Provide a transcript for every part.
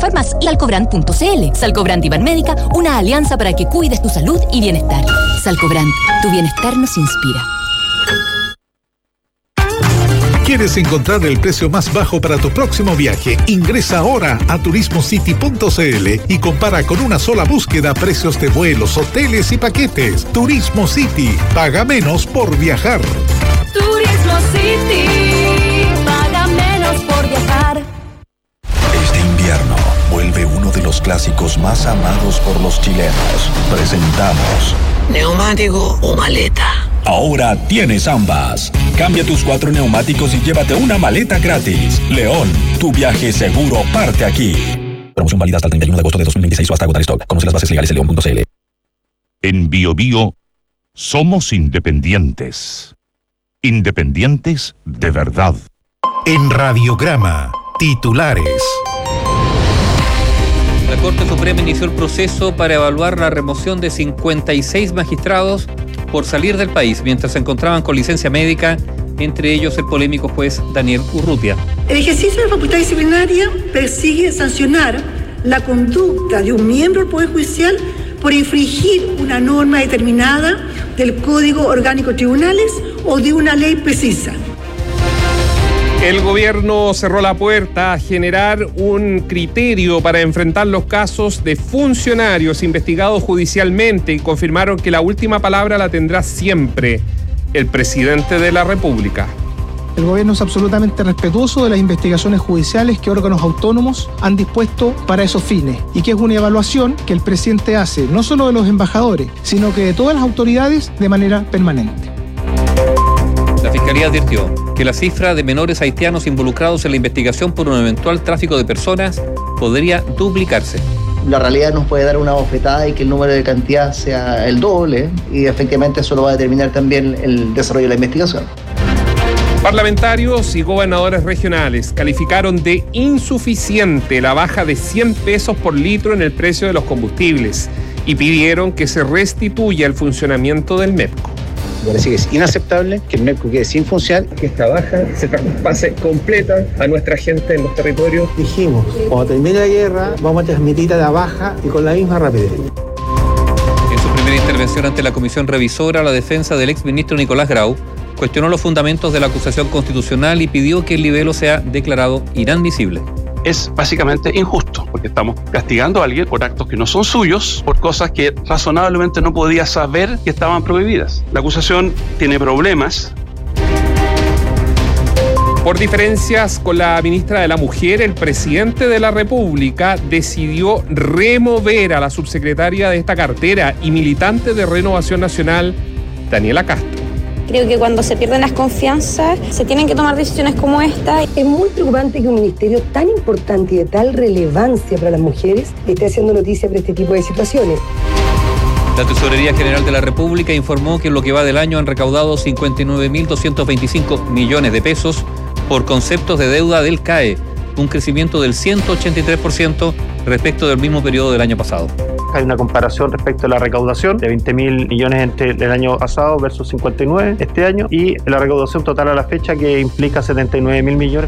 Farmacia y Salcobrand.cl. Salcobrand Ibarmédica, una alianza para que cuides tu salud y bienestar. Salcobrand, tu bienestar nos inspira. ¿Quieres encontrar el precio más bajo para tu próximo viaje? Ingresa ahora a turismocity.cl y compara con una sola búsqueda precios de vuelos, hoteles y paquetes. Turismo City. Paga menos por viajar. Turismo City. Paga menos por viajar. Este invierno vuelve uno de los clásicos más amados por los chilenos. Presentamos ¿neumático o maleta? Ahora tienes ambas. Cambia tus 4 neumáticos y llévate una maleta gratis. León, tu viaje seguro parte aquí. Promoción válida hasta el 31 de agosto de 2026 o hasta agotar stock. Conoce las bases legales en león.cl. En BioBio somos independientes. Independientes de verdad. En Radiograma, titulares. La Corte Suprema inició el proceso para evaluar la remoción de 56 magistrados por salir del país mientras se encontraban con licencia médica, entre ellos el polémico juez Daniel Urrutia. El ejercicio de la facultad disciplinaria persigue sancionar la conducta de un miembro del Poder Judicial por infringir una norma determinada del Código Orgánico de Tribunales o de una ley precisa. El gobierno cerró la puerta a generar un criterio para enfrentar los casos de funcionarios investigados judicialmente y confirmaron que la última palabra la tendrá siempre el presidente de la República. El gobierno es absolutamente respetuoso de las investigaciones judiciales que órganos autónomos han dispuesto para esos fines y que es una evaluación que el presidente hace no solo de los embajadores, sino que de todas las autoridades de manera permanente. La Fiscalía advirtió que la cifra de menores haitianos involucrados en la investigación por un eventual tráfico de personas podría duplicarse. La realidad nos puede dar una bofetada y que el número de cantidad sea el doble y efectivamente eso lo va a determinar también el desarrollo de la investigación. Parlamentarios y gobernadores regionales calificaron de insuficiente la baja de 100 pesos por litro en el precio de los combustibles y pidieron que se restituya el funcionamiento del MEPCO. Me parece que es inaceptable que el MEPCO quede sin funcionar, que esta baja se traspase completa a nuestra gente en los territorios. Dijimos, cuando termine la guerra, vamos a transmitir a la baja y con la misma rapidez. En su primera intervención ante la Comisión Revisora, la defensa del exministro Nicolás Grau cuestionó los fundamentos de la acusación constitucional y pidió que el libelo sea declarado inadmisible. Es básicamente injusto, porque estamos castigando a alguien por actos que no son suyos, por cosas que razonablemente no podía saber que estaban prohibidas. La acusación tiene problemas. Por diferencias con la ministra de la Mujer, el presidente de la República decidió remover a la subsecretaria de esta cartera y militante de Renovación Nacional, Daniela Castro. Creo que cuando se pierden las confianzas se tienen que tomar decisiones como esta. Es muy preocupante que un ministerio tan importante y de tal relevancia para las mujeres esté haciendo noticia por este tipo de situaciones. La Tesorería General de la República informó que en lo que va del año han recaudado 59.225 millones de pesos por conceptos de deuda del CAE, un crecimiento del 183% respecto del mismo periodo del año pasado. Hay una comparación respecto a la recaudación de 20.000 millones entre el año pasado versus 59 este año y la recaudación total a la fecha que implica 79.000 millones.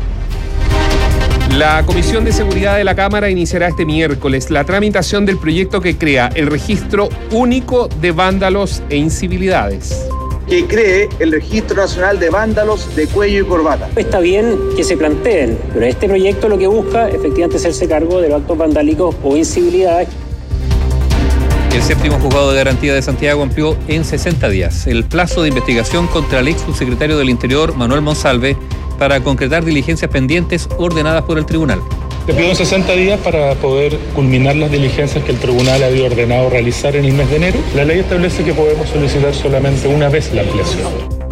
La Comisión de Seguridad de la Cámara iniciará este miércoles la tramitación del proyecto que crea el registro único de vándalos e incivilidades. Que cree el Registro Nacional de Vándalos de Cuello y Corbata. Está bien que se planteen, pero este proyecto lo que busca efectivamente es hacerse cargo de los actos vandálicos o incivilidades. El séptimo juzgado de garantía de Santiago amplió en 60 días el plazo de investigación contra el ex subsecretario del Interior, Manuel Monsalve, para concretar diligencias pendientes ordenadas por el tribunal. Le pido 60 días para poder culminar las diligencias que el tribunal había ordenado realizar en el mes de enero. La ley establece que podemos solicitar solamente una vez la ampliación.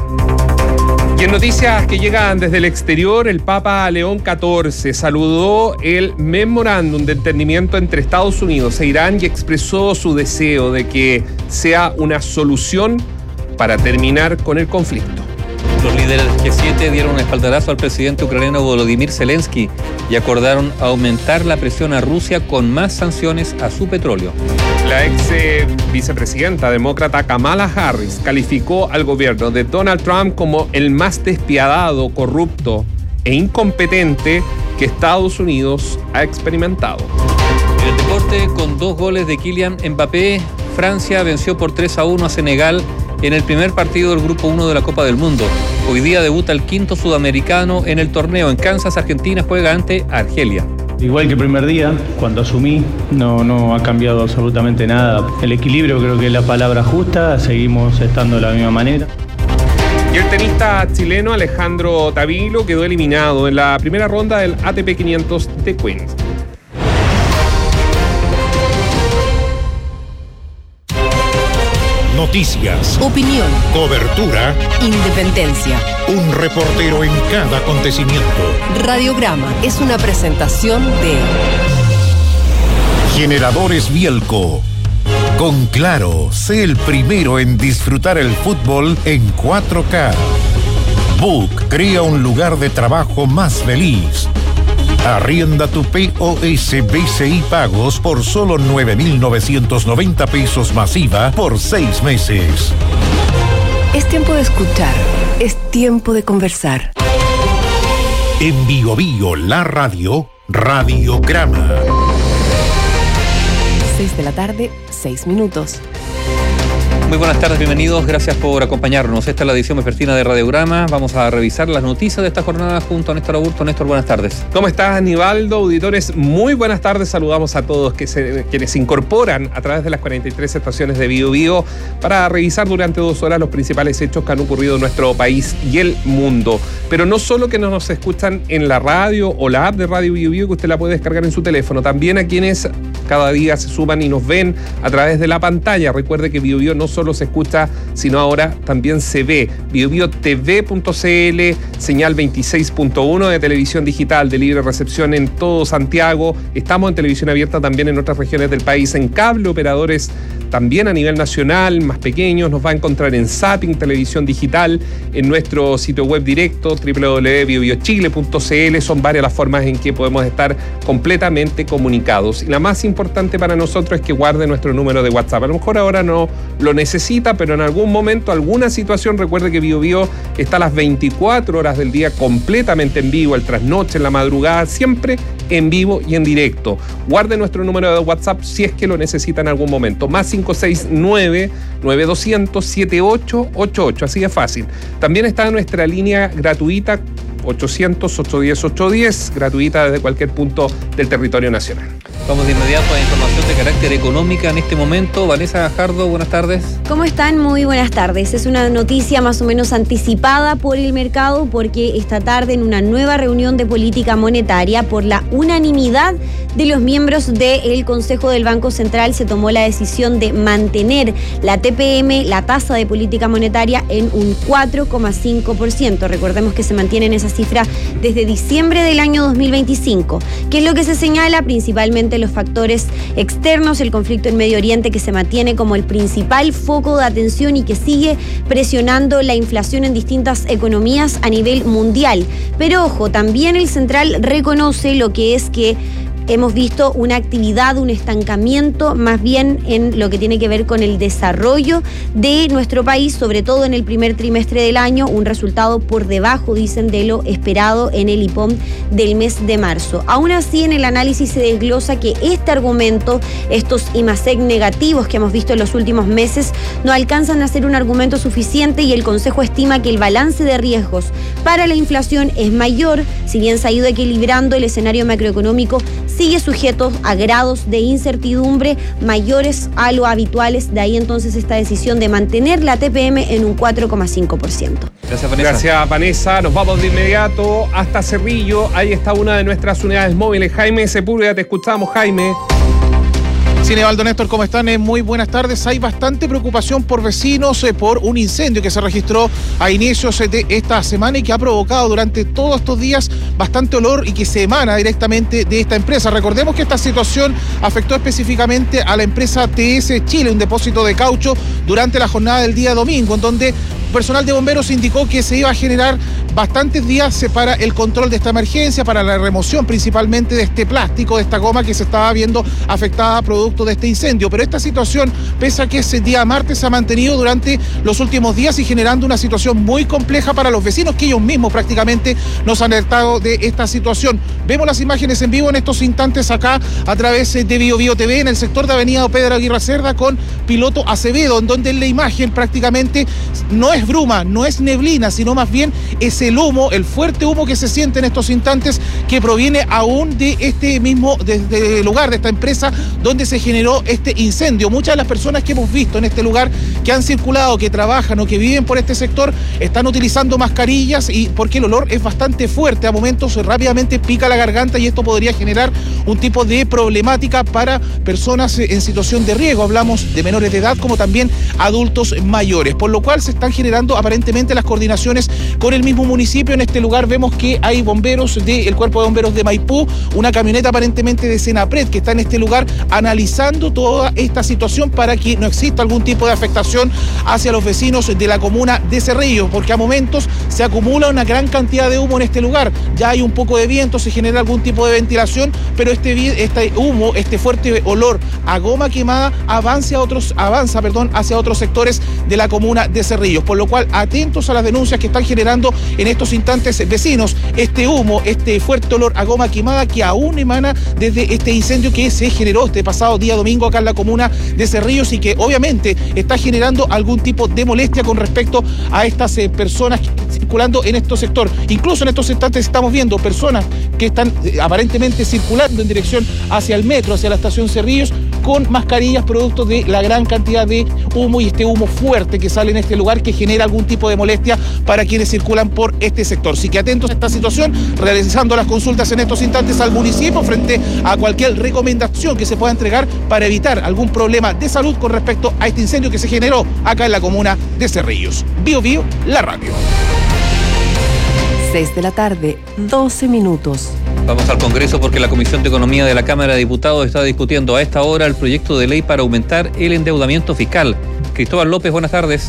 Y en noticias que llegan desde el exterior, el Papa León XIV saludó el memorándum de entendimiento entre Estados Unidos e Irán y expresó su deseo de que sea una solución para terminar con el conflicto. Los líderes del G7 dieron un espaldarazo al presidente ucraniano Volodymyr Zelensky y acordaron aumentar la presión a Rusia con más sanciones a su petróleo. La ex vicepresidenta demócrata Kamala Harris calificó al gobierno de Donald Trump como el más despiadado, corrupto e incompetente que Estados Unidos ha experimentado. En el deporte, con 2 goles de Kylian Mbappé, Francia venció por 3-1 a Senegal en el primer partido del Grupo 1 de la Copa del Mundo. Hoy día debuta el 5º sudamericano en el torneo. En Kansas, Argentina juega ante Argelia. Igual que el primer día, cuando asumí, no ha cambiado absolutamente nada. El equilibrio creo que es la palabra justa, seguimos estando de la misma manera. Y el tenista chileno Alejandro Tavilo quedó eliminado en la primera ronda del ATP 500 de Queens. Noticias, opinión, cobertura, independencia. Un reportero en cada acontecimiento. Radiograma es una presentación de Generadores Bielco. Con Claro, sé el primero en disfrutar el fútbol en 4K. Book crea un lugar de trabajo más feliz. Arrienda tu POS BCI Pagos por solo 9.990 pesos masiva por 6 meses. Es tiempo de escuchar, es tiempo de conversar. En Bio Bio, la radio, Radiograma. 6 de la tarde, 6 minutos. Muy buenas tardes, bienvenidos, gracias por acompañarnos. Esta es la edición vespertina de Radiograma. Vamos a revisar las noticias de esta jornada junto a Néstor Augusto. Néstor, buenas tardes. ¿Cómo estás, Aníbaldo? Auditores, muy buenas tardes. Saludamos a todos quienes se incorporan a través de las 43 estaciones de Bio Bio para revisar durante 2 horas los principales hechos que han ocurrido en nuestro país y el mundo. Pero no solo que nos escuchan en la radio o la app de Radio Bio Bio, que usted la puede descargar en su teléfono, también a quienes cada día se suman y nos ven a través de la pantalla. Recuerde que Bio Bio no solo se escucha, sino ahora también se ve. BioBioTV.cl, señal 26.1 de televisión digital de libre recepción en todo Santiago. Estamos en televisión abierta también en otras regiones del país, en cable, operadores también a nivel nacional, más pequeños. Nos va a encontrar en Zapping, televisión digital, en nuestro sitio web directo, www.biobiochile.cl. Son varias las formas en que podemos estar completamente comunicados. Y la más importante para nosotros es que guarde nuestro número de WhatsApp. A lo mejor ahora no lo necesita, pero en algún momento, alguna situación, recuerde que Bio Bio está a las 24 horas del día completamente en vivo, el trasnoche, en la madrugada, siempre en vivo y en directo. Guarde nuestro número de WhatsApp si es que lo necesita en algún momento. Más 569-9200-7888. Así de fácil. También está nuestra línea gratuita 800-810-810, gratuita desde cualquier punto del territorio nacional. Vamos de inmediato a información de carácter económica en este momento. Vanessa Gajardo, buenas tardes. ¿Cómo están? Muy buenas tardes. Es una noticia más o menos anticipada por el mercado porque esta tarde en una nueva reunión de política monetaria, por la unanimidad de los miembros del Consejo del Banco Central, se tomó la decisión de mantener la TPM, la tasa de política monetaria, en un 4,5%. Recordemos que se mantiene en esa cifra desde diciembre del año 2025. ¿Qué es lo que se señala? Principalmente los factores externos, el conflicto en Medio Oriente, que se mantiene como el principal foco de atención y que sigue presionando la inflación en distintas economías a nivel mundial. Pero ojo, también el central reconoce lo que es que hemos visto una actividad, un estancamiento más bien en lo que tiene que ver con el desarrollo de nuestro país, sobre todo en el primer trimestre del año, un resultado por debajo, dicen, de lo esperado en el IPOM del mes de marzo. Aún así, en el análisis se desglosa que este argumento, estos IMASEC negativos que hemos visto en los últimos meses, no alcanzan a ser un argumento suficiente y el Consejo estima que el balance de riesgos para la inflación es mayor, si bien se ha ido equilibrando, el escenario macroeconómico sigue sujeto a grados de incertidumbre mayores a lo habituales. De ahí entonces esta decisión de mantener la TPM en un 4,5%. Gracias, Vanessa. Gracias, Vanessa. Nos vamos de inmediato hasta Cerrillo. Ahí está una de nuestras unidades móviles. Jaime Sepúlveda, te escuchamos, Jaime. Sí, Aníbaldo, Néstor, ¿cómo están? Muy buenas tardes. Hay bastante preocupación por vecinos por un incendio que se registró a inicios de esta semana y que ha provocado durante todos estos días bastante olor y que se emana directamente de esta empresa. Recordemos que esta situación afectó específicamente a la empresa TS Chile, un depósito de caucho, durante la jornada del día domingo, en donde Personal de bomberos indicó que se iba a generar bastantes días para el control de esta emergencia, para la remoción principalmente de este plástico, de esta goma que se estaba viendo afectada producto de este incendio. Pero esta situación, pese a que ese día martes, se ha mantenido durante los últimos días y generando una situación muy compleja para los vecinos, que ellos mismos prácticamente nos han alertado de esta situación. Vemos las imágenes en vivo en estos instantes acá a través de BioBio TV en el sector de Avenida Pedro Aguirre Cerda con Piloto Acevedo, en donde en la imagen prácticamente no es bruma, no es neblina, sino más bien es el humo, el fuerte humo que se siente en estos instantes, que proviene aún de este mismo de lugar, de esta empresa donde se generó este incendio. Muchas de las personas que hemos visto en este lugar, que han circulado, que trabajan o que viven por este sector, están utilizando mascarillas, y porque el olor es bastante fuerte, a momentos rápidamente pica la garganta, y esto podría generar un tipo de problemática para personas en situación de riesgo. Hablamos de menores de edad como también adultos mayores, por lo cual se están generando aparentemente las coordinaciones con el mismo municipio. En este lugar vemos que hay bomberos del Cuerpo de Bomberos de Maipú, una camioneta aparentemente de Senapred que está en este lugar analizando toda esta situación para que no exista algún tipo de afectación hacia los vecinos de la comuna de Cerrillos, porque a momentos se acumula una gran cantidad de humo en este lugar. Ya hay un poco de viento, se genera algún tipo de ventilación, pero este humo, este fuerte olor a goma quemada avanza hacia otros sectores de la comuna de Cerrillos, por lo cual atentos a las denuncias que están generando en estos instantes vecinos. Este humo, este fuerte olor a goma quemada que aún emana desde este incendio que se generó este pasado día domingo acá en la comuna de Cerrillos, y que obviamente está generando algún tipo de molestia con respecto a estas personas circulando en este sector. Incluso en estos instantes estamos viendo personas que están aparentemente circulando en dirección hacia el metro, hacia la estación Cerrillos, con mascarillas producto de la gran cantidad de humo y este humo fuerte que sale en este lugar, que genera algún tipo de molestia para quienes circulan por este sector. Así que atentos a esta situación, realizando las consultas en estos instantes al municipio frente a cualquier recomendación que se pueda entregar para evitar algún problema de salud con respecto a este incendio que se generó acá en la comuna de Cerrillos. BioBio, la radio. 6 de la tarde, 12 minutos. Vamos al Congreso porque la Comisión de Economía de la Cámara de Diputados está discutiendo a esta hora el proyecto de ley para aumentar el endeudamiento fiscal. Cristóbal López, buenas tardes.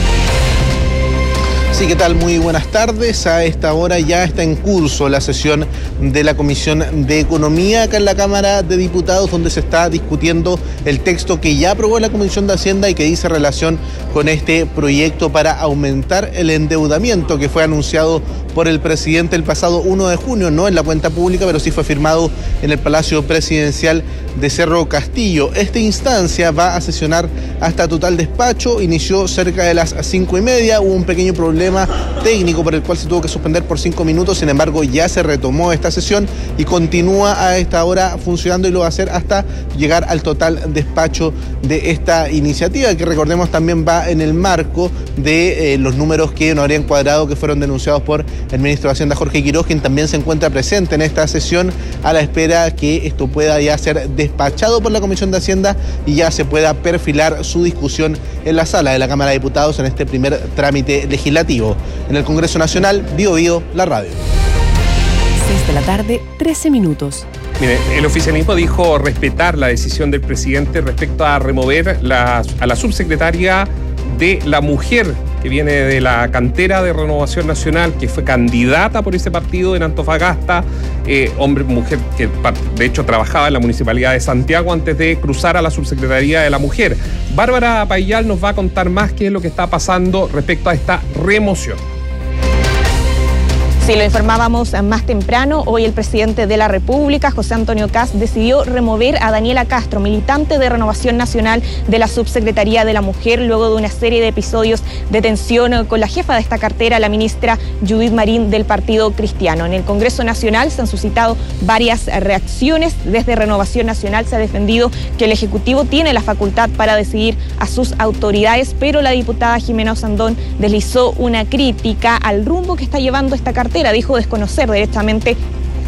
Sí, ¿qué tal? Muy buenas tardes. A esta hora ya está en curso la sesión de la Comisión de Economía acá en la Cámara de Diputados, donde se está discutiendo el texto que ya aprobó la Comisión de Hacienda y que dice relación con este proyecto para aumentar el endeudamiento que fue anunciado por el presidente el pasado 1 de junio, no en la cuenta pública, pero sí fue firmado en el Palacio Presidencial de Cerro Castillo. Esta instancia va a sesionar hasta total despacho, inició cerca de las 5:30, hubo un pequeño problema técnico por el cual se tuvo que suspender por 5 minutos, sin embargo ya se retomó esta sesión y continúa a esta hora funcionando, y lo va a hacer hasta llegar al total despacho de esta iniciativa, que recordemos también va en el marco de los números que no habrían cuadrado, que fueron denunciados por el ministro de Hacienda Jorge Quiroz, quien también se encuentra presente en esta sesión a la espera que esto pueda ya ser despachado por la Comisión de Hacienda y ya se pueda perfilar su discusión en la sala de la Cámara de Diputados en este primer trámite legislativo. En el Congreso Nacional, BioBio, la radio. 6 de la tarde, 13 minutos. Mire, el oficialismo dijo respetar la decisión del presidente respecto a remover a la subsecretaria de la mujer, que viene de la cantera de Renovación Nacional, que fue candidata por ese partido en Antofagasta, mujer que de hecho trabajaba en la Municipalidad de Santiago antes de cruzar a la Subsecretaría de la Mujer. Bárbara Payal nos va a contar más qué es lo que está pasando respecto a esta remoción. Sí, lo informábamos más temprano. Hoy el presidente de la República, José Antonio Kast, decidió remover a Daniela Castro, militante de Renovación Nacional de la Subsecretaría de la Mujer, luego de una serie de episodios de tensión con la jefa de esta cartera, la ministra Judith Marín del Partido Cristiano. En el Congreso Nacional se han suscitado varias reacciones. Desde Renovación Nacional se ha defendido que el Ejecutivo tiene la facultad para decidir a sus autoridades, pero la diputada Jimena Osandón deslizó una crítica al rumbo que está llevando esta cartera. Dijo desconocer directamente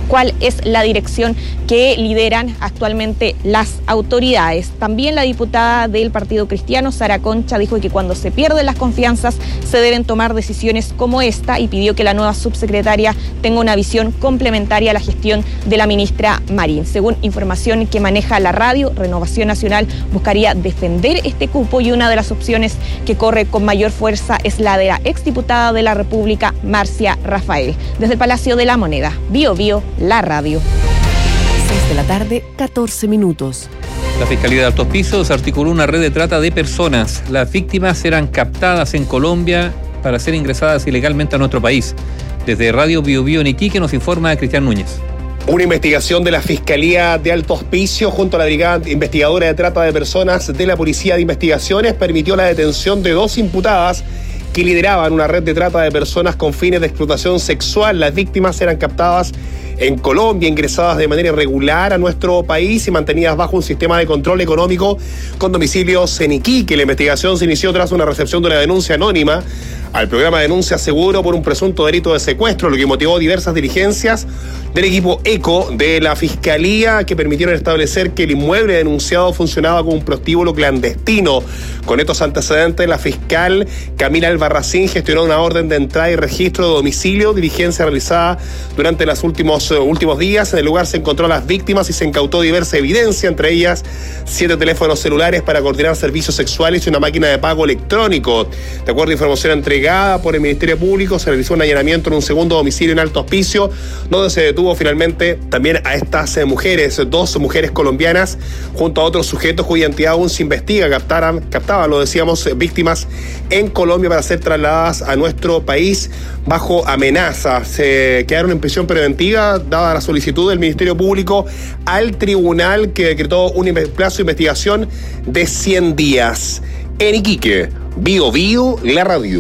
cuál es la dirección que lideran actualmente las autoridades. También la diputada del Partido Cristiano, Sara Concha, dijo que cuando se pierden las confianzas se deben tomar decisiones como esta y pidió que la nueva subsecretaria tenga una visión complementaria a la gestión de la ministra Marín. Según información que maneja la radio, Renovación Nacional buscaría defender este cupo y una de las opciones que corre con mayor fuerza es la de la exdiputada de la República, Marcia Rafael. Desde el Palacio de la Moneda, Bio Bio, la radio. 6 de la tarde, 14 minutos. La Fiscalía de Altos Pisos articuló una red de trata de personas. Las víctimas eran captadas en Colombia para ser ingresadas ilegalmente a nuestro país. Desde Radio Bio Bio en Iquique nos informa Cristian Núñez. Una investigación de la Fiscalía de Alto Hospicio junto a la Brigada Investigadora de Trata de Personas de la Policía de Investigaciones permitió la detención de 2 imputadas que lideraban una red de trata de personas con fines de explotación sexual. Las víctimas eran captadas en Colombia, ingresadas de manera irregular a nuestro país y mantenidas bajo un sistema de control económico con domicilios en Iquique. La investigación se inició tras una recepción de una denuncia anónima al programa de denuncia seguro por un presunto delito de secuestro, lo que motivó diversas diligencias del equipo ECO de la Fiscalía que permitieron establecer que el inmueble denunciado funcionaba como un prostíbulo clandestino. Con estos antecedentes, la fiscal Camila Albarracín gestionó una orden de entrada y registro de domicilio, diligencia realizada durante los últimos días. En el lugar se encontró a las víctimas y se incautó diversa evidencia, entre ellas 7 teléfonos celulares para coordinar servicios sexuales y una máquina de pago electrónico. De acuerdo a información entregada por el Ministerio Público, se realizó un allanamiento en un segundo domicilio en Alto Hospicio, donde se detuvo finalmente también a estas mujeres, 2 mujeres colombianas, junto a otros sujetos cuya identidad aún se investiga. Captaban, lo decíamos, víctimas en Colombia para ser trasladadas a nuestro país bajo amenaza. Se quedaron en prisión preventiva, dada la solicitud del Ministerio Público al tribunal que decretó un plazo de investigación de 100 días. En Iquique, Bio Bio, la radio.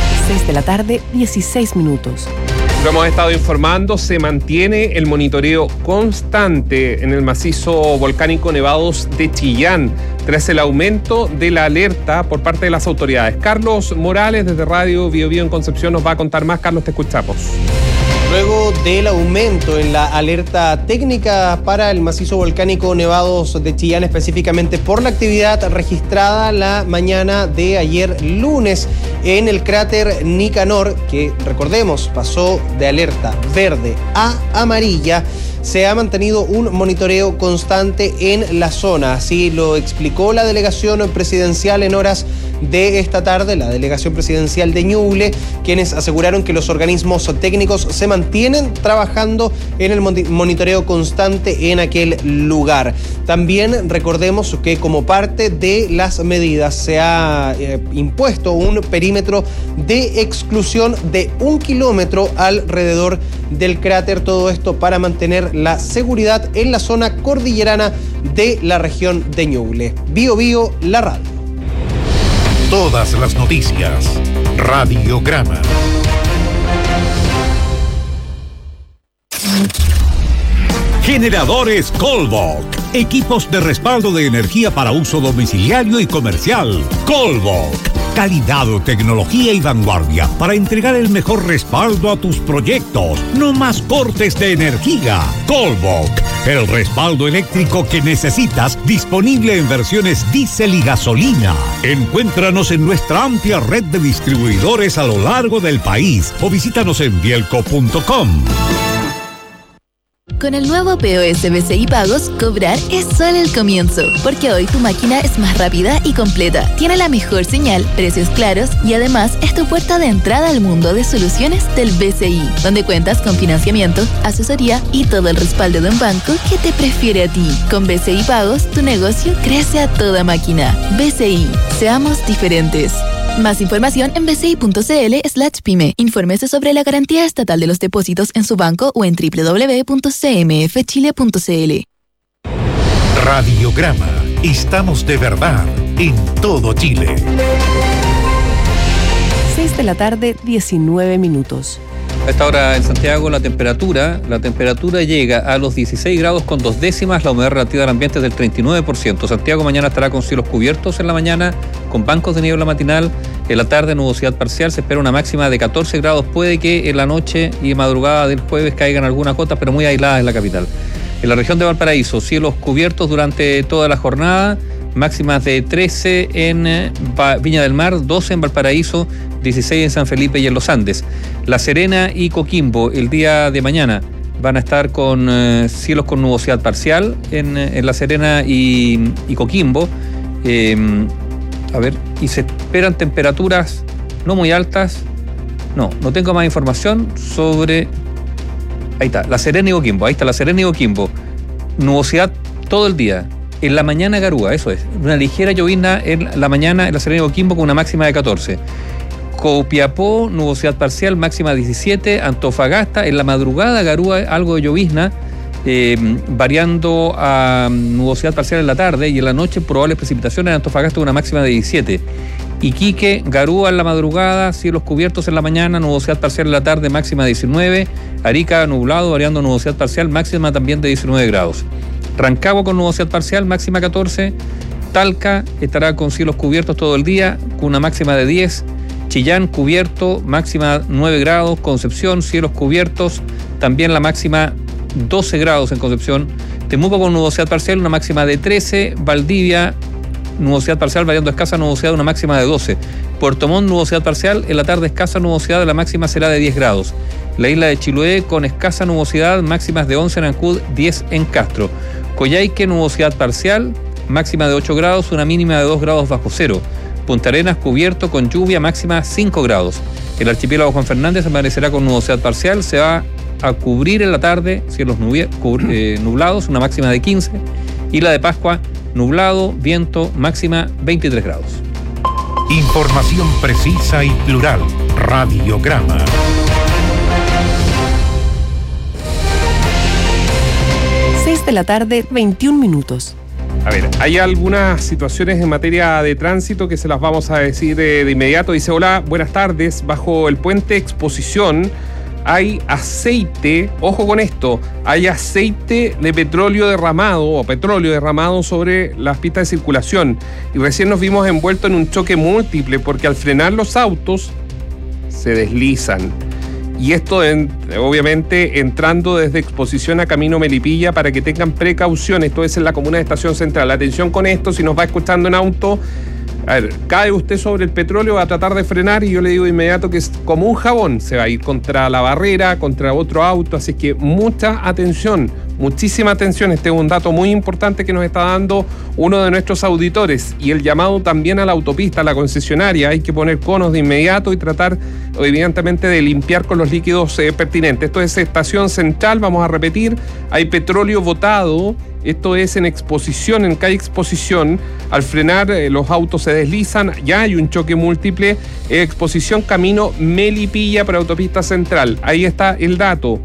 6 de la tarde, 16 minutos. Lo hemos estado informando, se mantiene el monitoreo constante en el macizo volcánico Nevados de Chillán, tras el aumento de la alerta por parte de las autoridades. Carlos Morales, desde Radio Bio Bio en Concepción, nos va a contar más. Carlos, te escuchamos. Luego del aumento en la alerta técnica para el macizo volcánico Nevados de Chillán, específicamente por la actividad registrada la mañana de ayer lunes en el cráter Nicanor, que recordemos pasó de alerta verde a amarilla, se ha mantenido un monitoreo constante en la zona. Así lo explicó la delegación presidencial en horas de esta tarde, la delegación presidencial de Ñuble, quienes aseguraron que los organismos técnicos se mantienen trabajando en el monitoreo constante en aquel lugar. También recordemos que como parte de las medidas se ha impuesto un perímetro de exclusión de 1 kilómetro alrededor del cráter, todo esto para mantener la seguridad en la zona cordillerana de la región de Ñuble. Bio Bio, la radio. Todas las noticias. Radiograma. Generadores Colbok. Equipos de respaldo de energía para uso domiciliario y comercial. Colbok. Calidad, tecnología y vanguardia para entregar el mejor respaldo a tus proyectos. No más cortes de energía. Colbok. El respaldo eléctrico que necesitas, disponible en versiones diésel y gasolina. Encuéntranos en nuestra amplia red de distribuidores a lo largo del país o visítanos en bielco.com. Con el nuevo POS BCI Pagos, cobrar es solo el comienzo, porque hoy tu máquina es más rápida y completa, tiene la mejor señal, precios claros y además es tu puerta de entrada al mundo de soluciones del BCI, donde cuentas con financiamiento, asesoría y todo el respaldo de un banco que te prefiere a ti. Con BCI Pagos, tu negocio crece a toda máquina. BCI, seamos diferentes. Más información en bci.cl/pyme. Infórmese sobre la garantía estatal de los depósitos en su banco o en www.cmfchile.cl. Radiograma. Estamos de verdad en todo Chile. 6 de la tarde, 19 minutos. A esta hora en Santiago la temperatura llega a los 16 grados con 2 décimas, la humedad relativa del ambiente es del 39%. Santiago mañana estará con cielos cubiertos en la mañana, con bancos de niebla matinal, en la tarde nubosidad parcial, se espera una máxima de 14 grados, puede que en la noche y madrugada del jueves caigan algunas gotas, pero muy aisladas en la capital. En la región de Valparaíso, cielos cubiertos durante toda la jornada, máximas de 13 en Viña del Mar, 12 en Valparaíso, 16 en San Felipe y en Los Andes. La Serena y Coquimbo el día de mañana van a estar con cielos con nubosidad parcial en La Serena y Coquimbo. Y se esperan temperaturas no muy altas. No tengo más información sobre... Ahí está, La Serena y Coquimbo. Ahí está, La Serena y Coquimbo. Nubosidad todo el día. En la mañana garúa, eso es. Una ligera llovizna en la mañana en La Serena y Coquimbo con una máxima de 14. Copiapó, nubosidad parcial, máxima 17. Antofagasta, en la madrugada garúa, algo de llovizna, variando a nubosidad parcial en la tarde, y en la noche probables precipitaciones en Antofagasta, una máxima de 17. Iquique, garúa en la madrugada, cielos cubiertos en la mañana, nubosidad parcial en la tarde, máxima de 19. Arica, nublado, variando nubosidad parcial, máxima también de 19 grados. Rancagua con nubosidad parcial, máxima 14. Talca estará con cielos cubiertos todo el día, con una máxima de 10. Chillán cubierto, máxima 9 grados. Concepción, cielos cubiertos, también la máxima 12 grados en Concepción. Temuco con nubosidad parcial, una máxima de 13. Valdivia, nubosidad parcial, variando escasa nubosidad, una máxima de 12. Puerto Montt, nubosidad parcial, en la tarde escasa nubosidad, la máxima será de 10 grados. La isla de Chiloé con escasa nubosidad, máximas de 11 en Ancud, 10 en Castro. Coyhaique, nubosidad parcial, máxima de 8 grados, una mínima de 2 grados bajo cero. Punta Arenas cubierto con lluvia, máxima 5 grados. El archipiélago Juan Fernández amanecerá con nubosidad parcial, se va a cubrir en la tarde, cielos nublados, una máxima de 15. Isla de Pascua, nublado, viento, máxima 23 grados. Información precisa y plural. Radiograma. De la tarde, 21 minutos. A ver, hay algunas situaciones en materia de tránsito que se las vamos a decir de inmediato. Dice, hola, buenas tardes. Bajo el puente Exposición hay aceite, ojo con esto, hay aceite de petróleo derramado sobre las pistas de circulación. Y recién nos vimos envueltos en un choque múltiple porque al frenar los autos se deslizan. Y esto, obviamente, entrando desde Exposición a Camino Melipilla para que tengan precaución. Esto es en la comuna de Estación Central. Atención con esto, si nos va escuchando en auto, a ver, cae usted sobre el petróleo, va a tratar de frenar y yo le digo de inmediato que es como un jabón. Se va a ir contra la barrera, contra otro auto. Así que mucha atención, muchísima atención. Este es un dato muy importante que nos está dando uno de nuestros auditores. Y el llamado también a la autopista, a la concesionaria. Hay que poner conos de inmediato y tratar, evidentemente, de limpiar con los líquidos pertinentes. Esto es Estación Central, vamos a repetir. Hay petróleo botado. Esto es en Exposición, en calle Exposición. Al frenar, los autos se deslizan. Ya hay un choque múltiple. Exposición Camino Melipilla para Autopista Central. Ahí está el dato.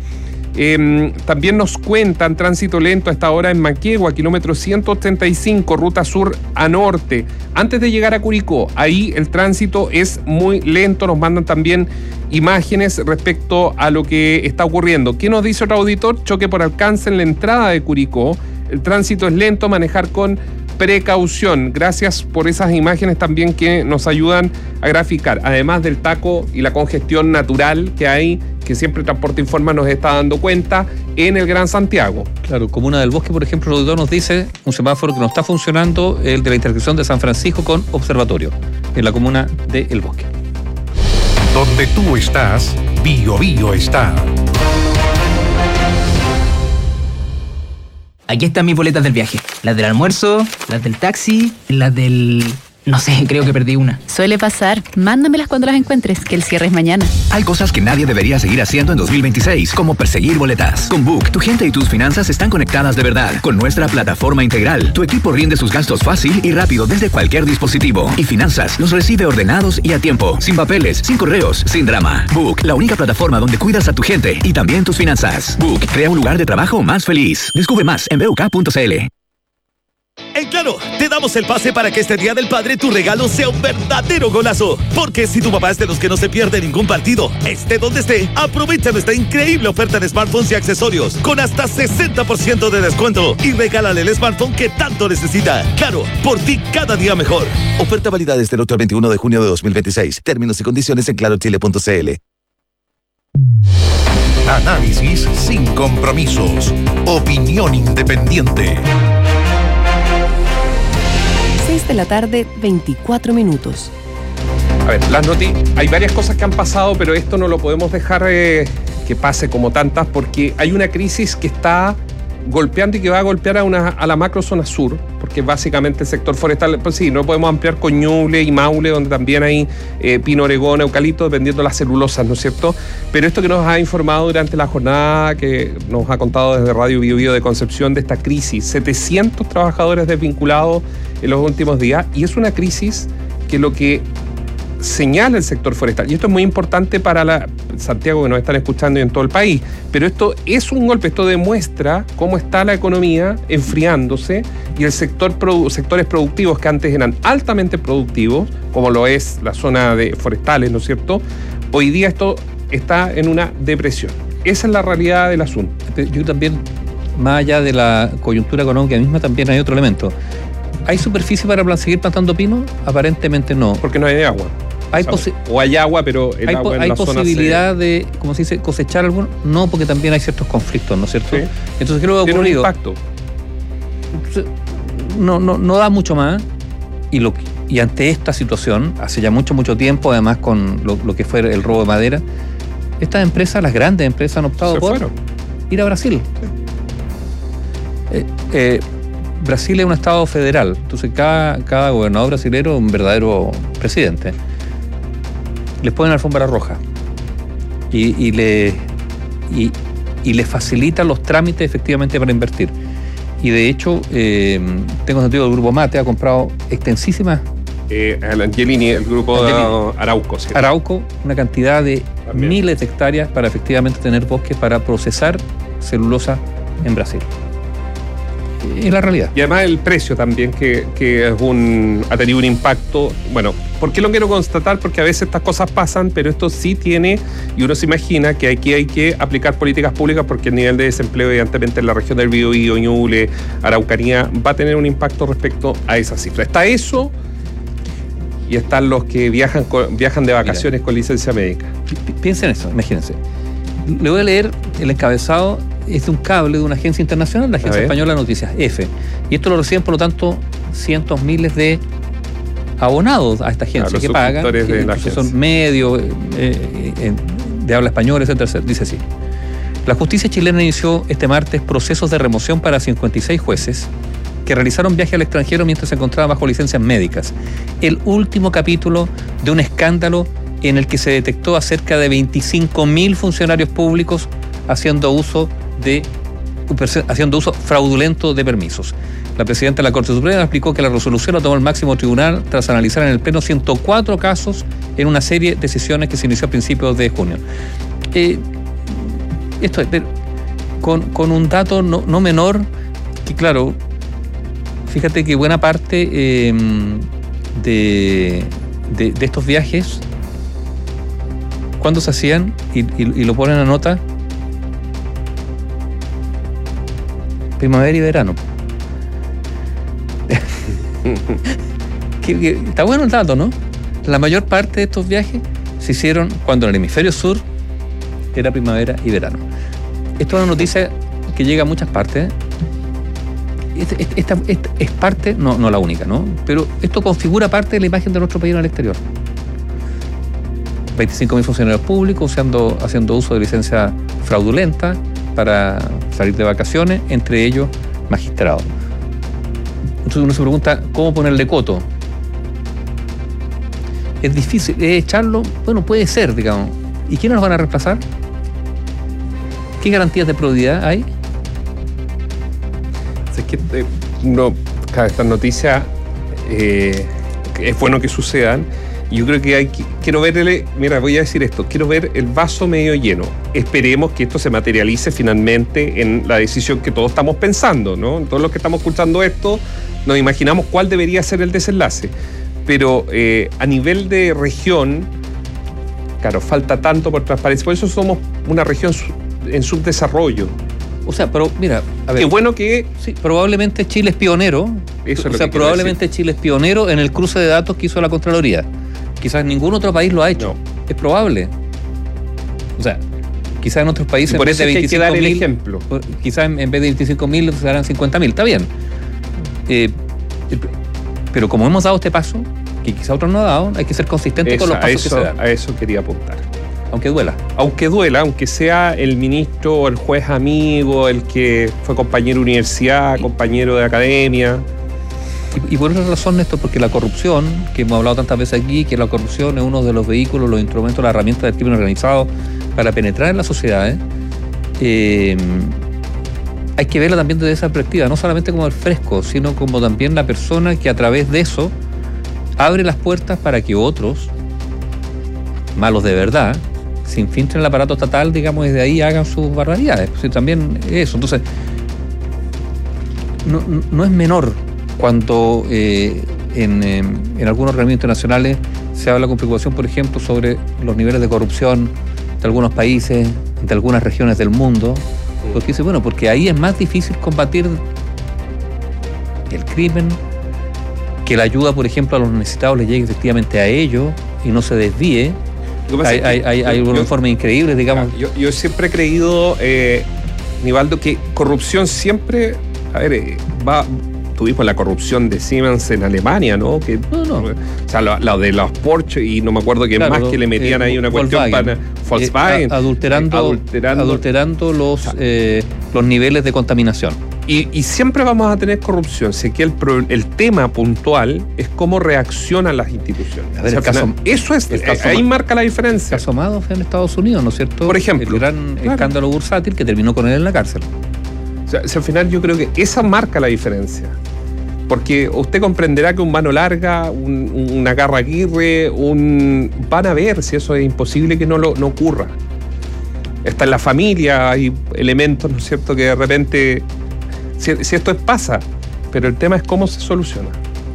También nos cuentan tránsito lento a esta hora en Manquehue, kilómetro 185, ruta sur a norte. Antes de llegar a Curicó, ahí el tránsito es muy lento. Nos mandan también imágenes respecto a lo que está ocurriendo. ¿Qué nos dice otro auditor? Choque por alcance en la entrada de Curicó. El tránsito es lento, manejar con precaución. Gracias por esas imágenes también que nos ayudan a graficar, además del taco y la congestión natural que hay, que siempre Transporte Informa nos está dando cuenta en el Gran Santiago. Claro, Comuna del Bosque, por ejemplo, el auditor nos dice un semáforo que no está funcionando, el de la intersección de San Francisco con Observatorio, en la Comuna del Bosque. Donde tú estás, Bio Bio está. Aquí están mis boletas del viaje. Las del almuerzo, las del taxi, las del... No sé, creo que perdí una. Suele pasar. Mándamelas cuando las encuentres, que el cierre es mañana. Hay cosas que nadie debería seguir haciendo en 2026, como perseguir boletas. Con Book, tu gente y tus finanzas están conectadas de verdad. Con nuestra plataforma integral, tu equipo rinde sus gastos fácil y rápido desde cualquier dispositivo. Y finanzas los recibe ordenados y a tiempo. Sin papeles, sin correos, sin drama. Book, la única plataforma donde cuidas a tu gente y también tus finanzas. Book, crea un lugar de trabajo más feliz. Descubre más en buk.cl. En Claro, te damos el pase para que este Día del Padre tu regalo sea un verdadero golazo. Porque si tu papá es de los que no se pierde ningún partido, esté donde esté, aprovecha nuestra increíble oferta de smartphones y accesorios con hasta 60% de descuento y regálale el smartphone que tanto necesita. Claro, por ti cada día mejor. Oferta válida desde el 8 al 21 de junio de 2026. Términos y condiciones en clarochile.cl. Análisis sin compromisos. Opinión independiente. 6 de la tarde, 24 minutos. A ver, hay varias cosas que han pasado, pero esto no lo podemos dejar que pase como tantas, porque hay una crisis que está golpeando y que va a golpear a la macro zona sur, porque básicamente el sector forestal, pues sí, no podemos ampliar con Ñuble y Maule, donde también hay pino, oregón, eucalipto, dependiendo de las celulosas, ¿no es cierto? Pero esto que nos ha informado durante la jornada, que nos ha contado desde Radio Bio Bio de Concepción, de esta crisis, 700 trabajadores desvinculados en los últimos días, y es una crisis que lo que señala el sector forestal, y esto es muy importante para Santiago, que nos están escuchando, y en todo el país, pero esto es un golpe, esto demuestra cómo está la economía enfriándose, y el sectores productivos que antes eran altamente productivos, como lo es la zona de forestales, ¿no es cierto?, hoy día esto está en una depresión. Esa es la realidad del asunto. Yo también, más allá de la coyuntura económica misma, también hay otro elemento. ¿Hay superficie para seguir plantando pino? Aparentemente no. Porque no hay agua. O hay agua, pero el agua en ¿hay la zona posibilidad de, como se dice, cosechar algo? No, porque también hay ciertos conflictos, ¿no es cierto? Sí. Entonces, ¿qué es lo que ha ocurrido? Tiene un impacto. No da mucho más. Y ante esta situación, hace ya mucho tiempo, además con lo que fue el robo de madera, estas empresas, las grandes empresas, han optado por ir a Brasil. Brasil es un estado federal, entonces cada gobernador brasilero es un verdadero presidente. Les ponen alfombra roja y les facilitan los trámites efectivamente para invertir. Y de hecho, tengo sentido, el Grupo Mate ha comprado extensísimas... el Angelini, el grupo de Arauco. ¿Sí? Arauco, una cantidad de miles de hectáreas para efectivamente tener bosques para procesar celulosa en Brasil. Es la realidad. Y además el precio también, que ha tenido un impacto. Bueno, ¿por qué lo quiero constatar? Porque a veces estas cosas pasan, pero esto sí tiene, y uno se imagina que aquí hay que aplicar políticas públicas, porque el nivel de desempleo, evidentemente, en la región del Biobío, Ñuble, Araucanía, va a tener un impacto respecto a esa cifra. Está eso, y están los que viajan de vacaciones con licencia médica. Piensen eso, imagínense. Le voy a leer el encabezado. Es de un cable de una agencia internacional, la Agencia Española de Noticias, EFE. Y esto lo reciben, por lo tanto, cientos, miles de abonados a esta agencia que pagan. Que son medios de habla española, etcétera. Dice así: la justicia chilena inició este martes procesos de remoción para 56 jueces que realizaron viaje al extranjero mientras se encontraban bajo licencias médicas. El último capítulo de un escándalo en el que se detectó a cerca de 25.000 funcionarios públicos haciendo uso fraudulento de permisos. La presidenta de la Corte Suprema explicó que la resolución la tomó el máximo tribunal tras analizar en el Pleno 104 casos en una serie de decisiones que se inició a principios de junio. Esto es, con un dato no menor, que claro, fíjate que buena parte de estos viajes, ¿cuándo se hacían? Y lo ponen a nota: primavera y verano. Está bueno el dato, ¿no? La mayor parte de estos viajes se hicieron cuando en el hemisferio sur era primavera y verano. Esto es una noticia que llega a muchas partes. Esta es parte, no la única, ¿no? Pero esto configura parte de la imagen de nuestro país en el exterior. 25.000 funcionarios públicos haciendo uso de licencia fraudulenta para salir de vacaciones, entre ellos magistrados. Entonces uno se pregunta, ¿cómo ponerle coto? Es difícil, echarlo, bueno, puede ser, digamos. ¿Y quiénes nos van a reemplazar? ¿Qué garantías de probidad hay? Es que cada esta noticia es bueno que sucedan, Y yo creo que quiero verle, mira, voy a decir esto, quiero ver el vaso medio lleno. Esperemos que esto se materialice finalmente en la decisión que todos estamos pensando, ¿no? Todos los que estamos escuchando esto, nos imaginamos cuál debería ser el desenlace. Pero a nivel de región, claro, falta tanto por transparencia. Por eso somos una región en subdesarrollo. O sea, pero mira, a ver. Qué bueno que... Sí, probablemente Chile es pionero. Eso es o sea, probablemente Chile es pionero en el cruce de datos que hizo la Contraloría. Quizás ningún otro país lo ha hecho. No. Es probable. O sea, quizás en otros países y por eso es que hay que dar el ejemplo. Quizás en vez de 25.000 se darán 50.000. Está bien. Pero como hemos dado este paso, que quizás otros no han dado, hay que ser consistente con los pasos que se dan. A eso quería apuntar. Aunque duela. Aunque duela, aunque sea el ministro o el juez amigo, el que fue compañero de universidad, compañero de academia. Y por esa razón, Néstor, porque la corrupción, que hemos hablado tantas veces aquí, que la corrupción es uno de los vehículos, los instrumentos, la herramienta del crimen organizado para penetrar en la sociedad, hay que verla también desde esa perspectiva, no solamente como el fresco, sino como también la persona que a través de eso abre las puertas para que otros, malos de verdad, se infiltren en el aparato estatal, digamos, desde ahí hagan sus barbaridades. Pues, también eso. Entonces, no es menor cuando en algunos reuniones internacionales se habla con preocupación, por ejemplo, sobre los niveles de corrupción de algunos países, de algunas regiones del mundo. Porque dice, bueno, porque ahí es más difícil combatir el crimen, que la ayuda, por ejemplo, a los necesitados les llegue efectivamente a ellos y no se desvíe. Hay unos informes increíbles, digamos. Yo siempre he creído, Nivaldo, que corrupción siempre, tuvimos la corrupción de Siemens en Alemania, ¿no? Que, no. O sea, lo de los Porsche y no me acuerdo quién más que le metían ahí una cuestión para Volkswagen. Adulterando los niveles de contaminación. Y siempre vamos a tener corrupción. Sé que el tema puntual es cómo reaccionan las instituciones. A ver, ahí marca la diferencia. El caso Madoff en Estados Unidos, ¿no es cierto? Por ejemplo. El gran escándalo bursátil que terminó con él en la cárcel. O sea, al final yo creo que esa marca la diferencia. Porque usted comprenderá que un Mano Larga, una Garra Aguirre, van a ver si eso es imposible que no ocurra. Está en la familia, hay elementos, ¿no es cierto?, que de repente... Si esto pasa, pero el tema es cómo se soluciona.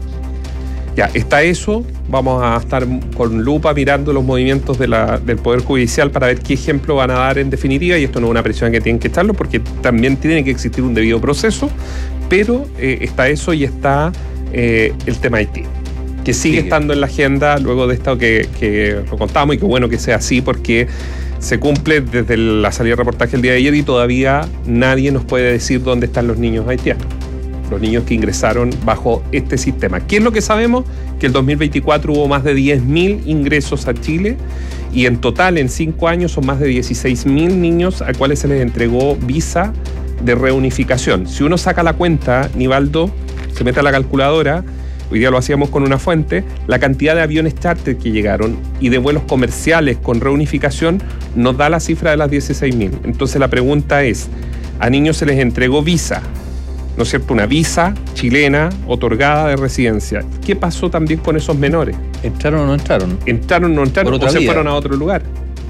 Ya, está eso, vamos a estar con lupa mirando los movimientos del Poder Judicial para ver qué ejemplo van a dar en definitiva, y esto no es una presión que tienen que echarlo, porque también tiene que existir un debido proceso, pero está eso y está el tema Haití, que sigue estando en la agenda luego de esto que lo contamos, y qué bueno que sea así, porque se cumple desde la salida de reportaje el día de ayer y todavía nadie nos puede decir dónde están los niños haitianos, los niños que ingresaron bajo este sistema. ¿Qué es lo que sabemos? Que el 2024 hubo más de 10.000 ingresos a Chile y en total en 5 años son más de 16.000 niños a cuales se les entregó visa de reunificación. Si uno saca la cuenta, Nivaldo, se mete a la calculadora, hoy día lo hacíamos con una fuente, la cantidad de aviones charter que llegaron y de vuelos comerciales con reunificación nos da la cifra de las 16.000. Entonces la pregunta es, a niños se les entregó visa, ¿no es cierto?, una visa chilena otorgada de residencia. ¿Qué pasó también con esos menores? ¿Entraron o no entraron? ¿Entraron o no entraron? ¿O se fueron a otro lugar?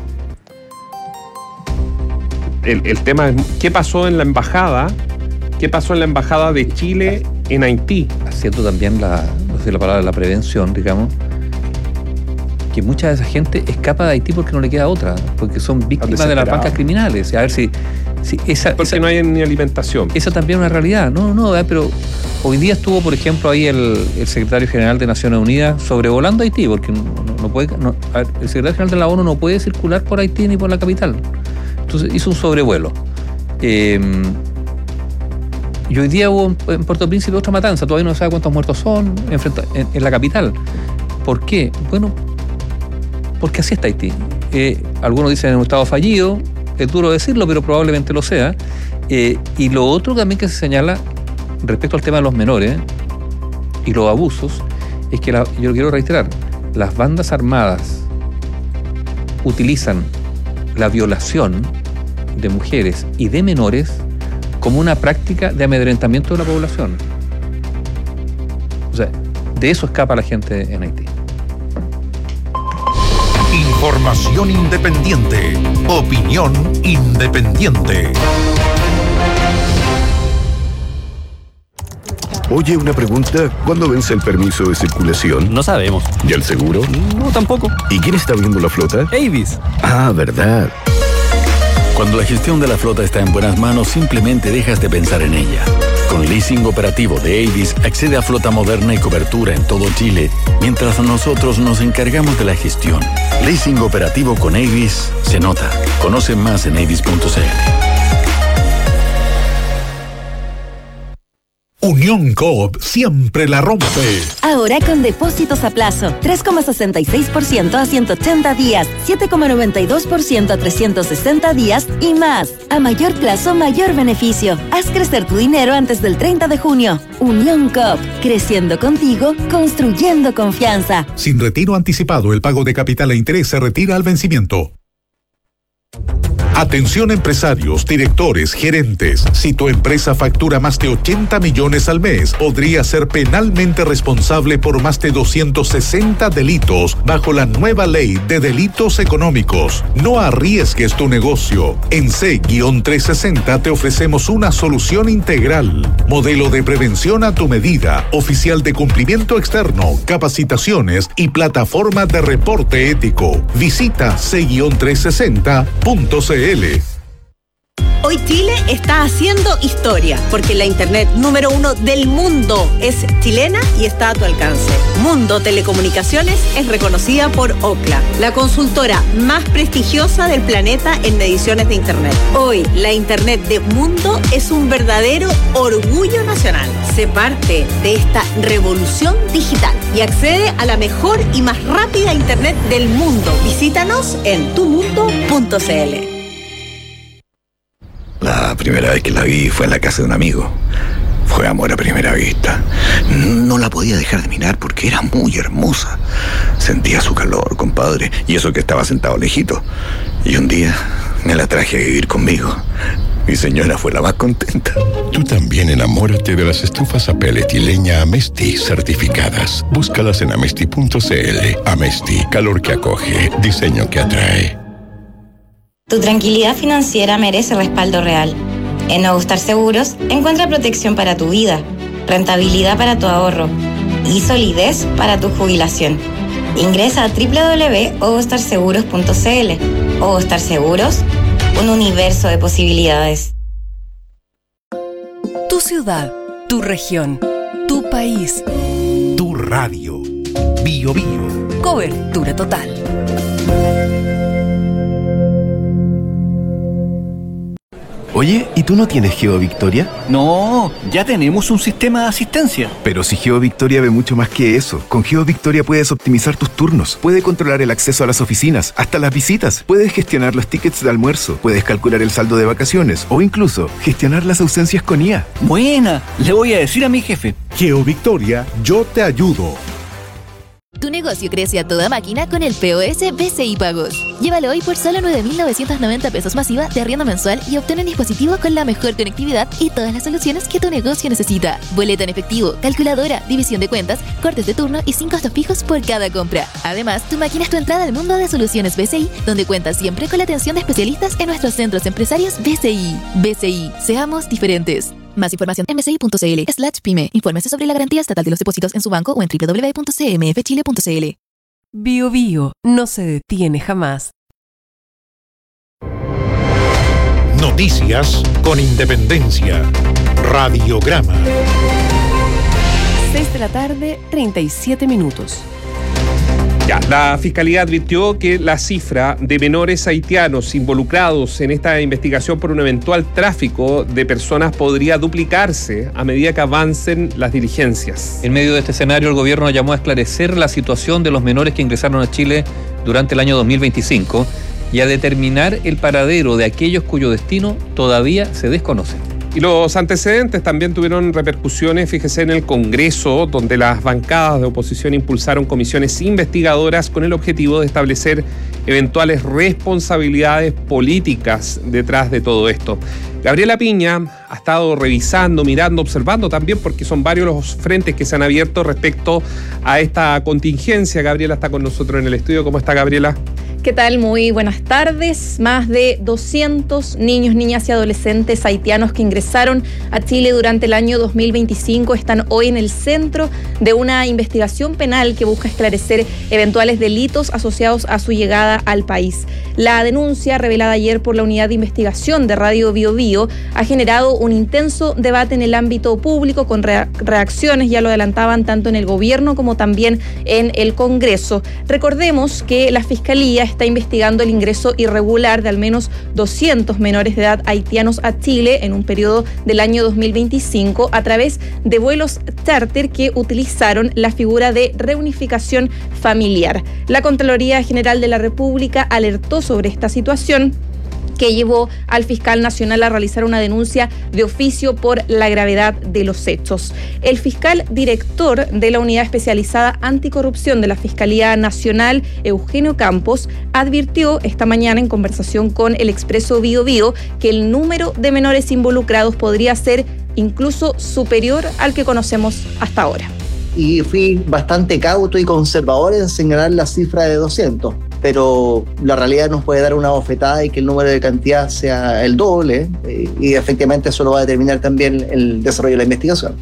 El tema es, ¿qué pasó en la embajada? ¿Qué pasó en la embajada de Chile en Haití? Haciendo también la palabra la prevención, digamos, que mucha de esa gente escapa de Haití porque no le queda otra, porque son víctimas de las bancas criminales. A ver si no hay ni alimentación. Esa también es una realidad. Pero hoy día estuvo, por ejemplo, ahí el secretario general de Naciones Unidas sobrevolando Haití, porque el secretario general de la ONU no puede circular por Haití ni por la capital. Entonces hizo un sobrevuelo. Y hoy día hubo en Puerto Príncipe otra matanza, todavía no se sabe cuántos muertos son en la capital. ¿Por qué? Bueno, porque así está Haití. Algunos dicen en un estado fallido, es duro decirlo, pero probablemente lo sea. Y lo otro también que se señala respecto al tema de los menores y los abusos, es que yo lo quiero reiterar, las bandas armadas utilizan la violación de mujeres y de menores como una práctica de amedrentamiento de la población. O sea, de eso escapa la gente en Haití. Información independiente. Opinión independiente. Oye, una pregunta. ¿Cuándo vence el permiso de circulación? No sabemos. ¿Y el seguro? No, tampoco. ¿Y quién está viendo la flota? Avis. Ah, verdad. Cuando la gestión de la flota está en buenas manos, simplemente dejas de pensar en ella. Con leasing operativo de Avis, accede a flota moderna y cobertura en todo Chile, mientras nosotros nos encargamos de la gestión. Leasing operativo con Avis se nota. Conoce más en avis.cl. Unión Coop siempre la rompe. Ahora con depósitos a plazo, 3,66% a 180 días, 7,92% a 360 días y más. A mayor plazo, mayor beneficio. Haz crecer tu dinero antes del 30 de junio. Unión Coop, creciendo contigo, construyendo confianza. Sin retiro anticipado, el pago de capital e interés se retira al vencimiento. Atención empresarios, directores, gerentes. Si tu empresa factura más de 80 millones al mes, podría ser penalmente responsable por más de 260 delitos bajo la nueva ley de delitos económicos. No arriesgues tu negocio. En C-360 te ofrecemos una solución integral. Modelo de prevención a tu medida, oficial de cumplimiento externo, capacitaciones y plataforma de reporte ético. Visita C-360.cl. Hoy Chile está haciendo historia, porque la internet número 1 del mundo es chilena y está a tu alcance. Mundo Telecomunicaciones es reconocida por Ookla, la consultora más prestigiosa del planeta en mediciones de internet. Hoy, la internet de Mundo es un verdadero orgullo nacional. Sé parte de esta revolución digital y accede a la mejor y más rápida internet del mundo. Visítanos en tumundo.cl. La primera vez que la vi fue en la casa de un amigo. Fue amor a primera vista. No la podía dejar de mirar porque era muy hermosa. Sentía su calor, compadre, y eso que estaba sentado lejito. Y un día me la traje a vivir conmigo. Mi señora fue la más contenta. Tú también enamórate de las estufas a pellet y leña Amesti certificadas. Búscalas en amesti.cl. Amesti, calor que acoge, diseño que atrae. Tu tranquilidad financiera merece respaldo real. En Ogostar Seguros, encuentra protección para tu vida, rentabilidad para tu ahorro y solidez para tu jubilación. Ingresa a www.ogostarseguros.cl. Ogostar Seguros, un universo de posibilidades. Tu ciudad, tu región, tu país. Tu radio. Bio Bio. Cobertura total. Oye, ¿y tú no tienes GeoVictoria? No, ya tenemos un sistema de asistencia. Pero si GeoVictoria ve mucho más que eso. Con GeoVictoria puedes optimizar tus turnos, puedes controlar el acceso a las oficinas, hasta las visitas, puedes gestionar los tickets de almuerzo, puedes calcular el saldo de vacaciones o incluso gestionar las ausencias con IA. Buena, le voy a decir a mi jefe. GeoVictoria, yo te ayudo. Tu negocio crece a toda máquina con el POS BCI Pagos. Llévalo hoy por solo 9.990 pesos masiva de arriendo mensual y obtén un dispositivo con la mejor conectividad y todas las soluciones que tu negocio necesita. Boleta en efectivo, calculadora, división de cuentas, cortes de turno y 5 costos fijos por cada compra. Además, tu máquina es tu entrada al mundo de soluciones BCI, donde cuentas siempre con la atención de especialistas en nuestros centros empresarios BCI. BCI, seamos diferentes. Más información en bci.cl/pyme. Infórmese sobre la garantía estatal de los depósitos en su banco o en www.cmfchile.cl. Bio Bio no se detiene jamás. Noticias con independencia. Radiograma. 6 de la tarde, 37 minutos. La Fiscalía advirtió que la cifra de menores haitianos involucrados en esta investigación por un eventual tráfico de personas podría duplicarse a medida que avancen las diligencias. En medio de este escenario, el gobierno llamó a esclarecer la situación de los menores que ingresaron a Chile durante el año 2025 y a determinar el paradero de aquellos cuyo destino todavía se desconoce. Y los antecedentes también tuvieron repercusiones, fíjese, en el Congreso, donde las bancadas de oposición impulsaron comisiones investigadoras con el objetivo de establecer eventuales responsabilidades políticas detrás de todo esto. Gabriela Piña ha estado revisando, mirando, observando también, porque son varios los frentes que se han abierto respecto a esta contingencia. Gabriela está con nosotros en el estudio. ¿Cómo está, Gabriela? ¿Qué tal? Muy buenas tardes. Más de 200 niños, niñas y adolescentes haitianos que ingresaron a Chile durante el año 2025 están hoy en el centro de una investigación penal que busca esclarecer eventuales delitos asociados a su llegada al país. La denuncia, revelada ayer por la Unidad de Investigación de Radio Bio Bio, ha generado un intenso debate en el ámbito público con reacciones, ya lo adelantaban, tanto en el gobierno como también en el Congreso. Recordemos que la Fiscalía está investigando el ingreso irregular de al menos 200 menores de edad haitianos a Chile en un periodo del año 2025 a través de vuelos charter que utilizaron la figura de reunificación familiar. La Contraloría General de la República alertó sobre esta situación, que llevó al fiscal nacional a realizar una denuncia de oficio por la gravedad de los hechos. El fiscal director de la Unidad Especializada Anticorrupción de la Fiscalía Nacional, Eugenio Campos, advirtió esta mañana en conversación con el Expreso Bio Bio que el número de menores involucrados podría ser incluso superior al que conocemos hasta ahora. Y fui bastante cauto y conservador en señalar la cifra de 200. Pero la realidad nos puede dar una bofetada y que el número de cantidad sea el doble, y efectivamente eso lo va a determinar también el desarrollo de la investigación.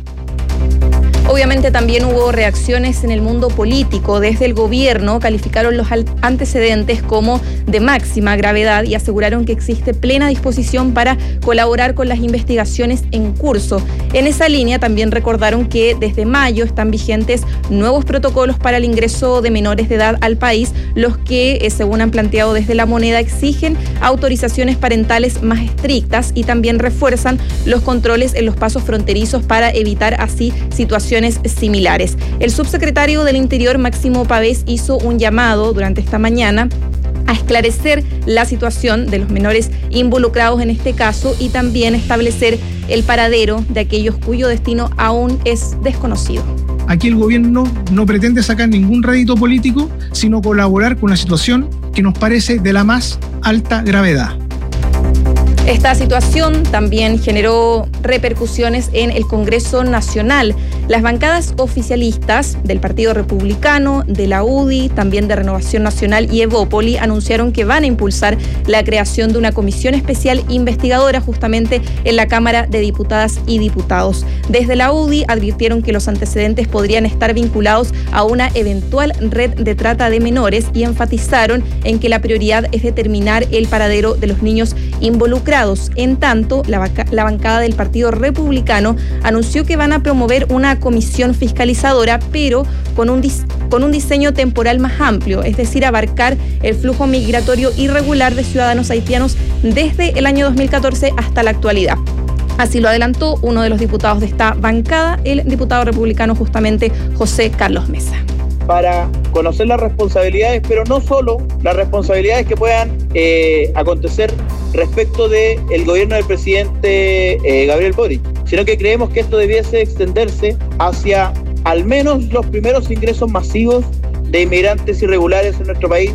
Obviamente también hubo reacciones en el mundo político. Desde el gobierno calificaron los antecedentes como de máxima gravedad y aseguraron que existe plena disposición para colaborar con las investigaciones en curso. En esa línea también recordaron que desde mayo están vigentes nuevos protocolos para el ingreso de menores de edad al país, los que, según han planteado desde La Moneda, exigen autorizaciones parentales más estrictas y también refuerzan los controles en los pasos fronterizos para evitar así situaciones similares. El subsecretario del Interior, Máximo Pavés, hizo un llamado durante esta mañana a esclarecer la situación de los menores involucrados en este caso y también establecer el paradero de aquellos cuyo destino aún es desconocido. Aquí el gobierno no pretende sacar ningún rédito político, sino colaborar con una situación que nos parece de la más alta gravedad. Esta situación también generó repercusiones en el Congreso Nacional. Las bancadas oficialistas del Partido Republicano, de la UDI, también de Renovación Nacional y Evópoli anunciaron que van a impulsar la creación de una comisión especial investigadora justamente en la Cámara de Diputadas y Diputados. Desde la UDI advirtieron que los antecedentes podrían estar vinculados a una eventual red de trata de menores y enfatizaron en que la prioridad es determinar el paradero de los niños involucrados. En tanto, la bancada del Partido Republicano anunció que van a promover una comisión fiscalizadora, pero con un diseño temporal más amplio, es decir, abarcar el flujo migratorio irregular de ciudadanos haitianos desde el año 2014 hasta la actualidad. Así lo adelantó uno de los diputados de esta bancada, el diputado republicano justamente José Carlos Mesa. Para conocer las responsabilidades, pero no solo las responsabilidades que puedan acontecer respecto del gobierno del presidente Gabriel Boric, sino que creemos que esto debiese extenderse hacia al menos los primeros ingresos masivos de inmigrantes irregulares en nuestro país.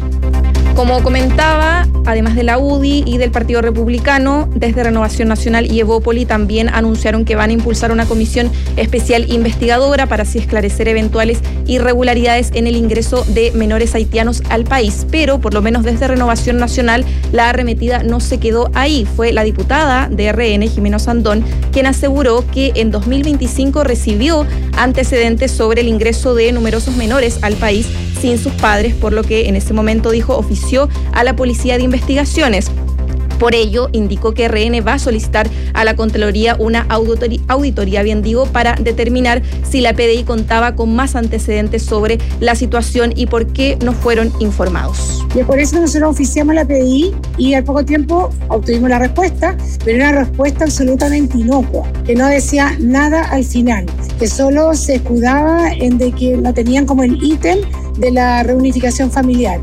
Como comentaba, además de la UDI y del Partido Republicano, desde Renovación Nacional y Evópoli también anunciaron que van a impulsar una comisión especial investigadora para así esclarecer eventuales irregularidades en el ingreso de menores haitianos al país. Pero, por lo menos desde Renovación Nacional, la arremetida no se quedó ahí. Fue la diputada de RN, Jimena Sandón, quien aseguró que en 2025 recibió antecedentes sobre el ingreso de numerosos menores al país sin sus padres, por lo que en ese momento dijo ofició a la Policía de Investigaciones. Por ello, indicó que RN va a solicitar a la Contraloría una auditoría, para determinar si la PDI contaba con más antecedentes sobre la situación y por qué no fueron informados. Y por eso nosotros oficiamos a la PDI y al poco tiempo obtuvimos la respuesta, pero era una respuesta absolutamente inocua, que no decía nada al final, que solo se escudaba en de que la tenían como el ítem de la reunificación familiar.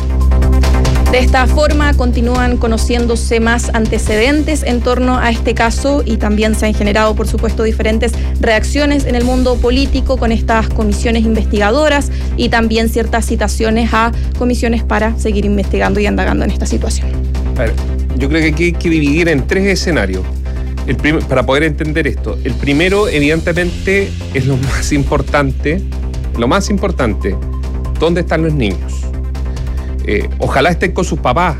De esta forma continúan conociéndose más antecedentes en torno a este caso y también se han generado, por supuesto, diferentes reacciones en el mundo político con estas comisiones investigadoras y también ciertas citaciones a comisiones para seguir investigando y indagando en esta situación. A ver, yo creo que aquí hay que dividir en tres escenarios para poder entender esto. El primero, evidentemente, es lo más importante. ¿Dónde están los niños? Ojalá estén con sus papás,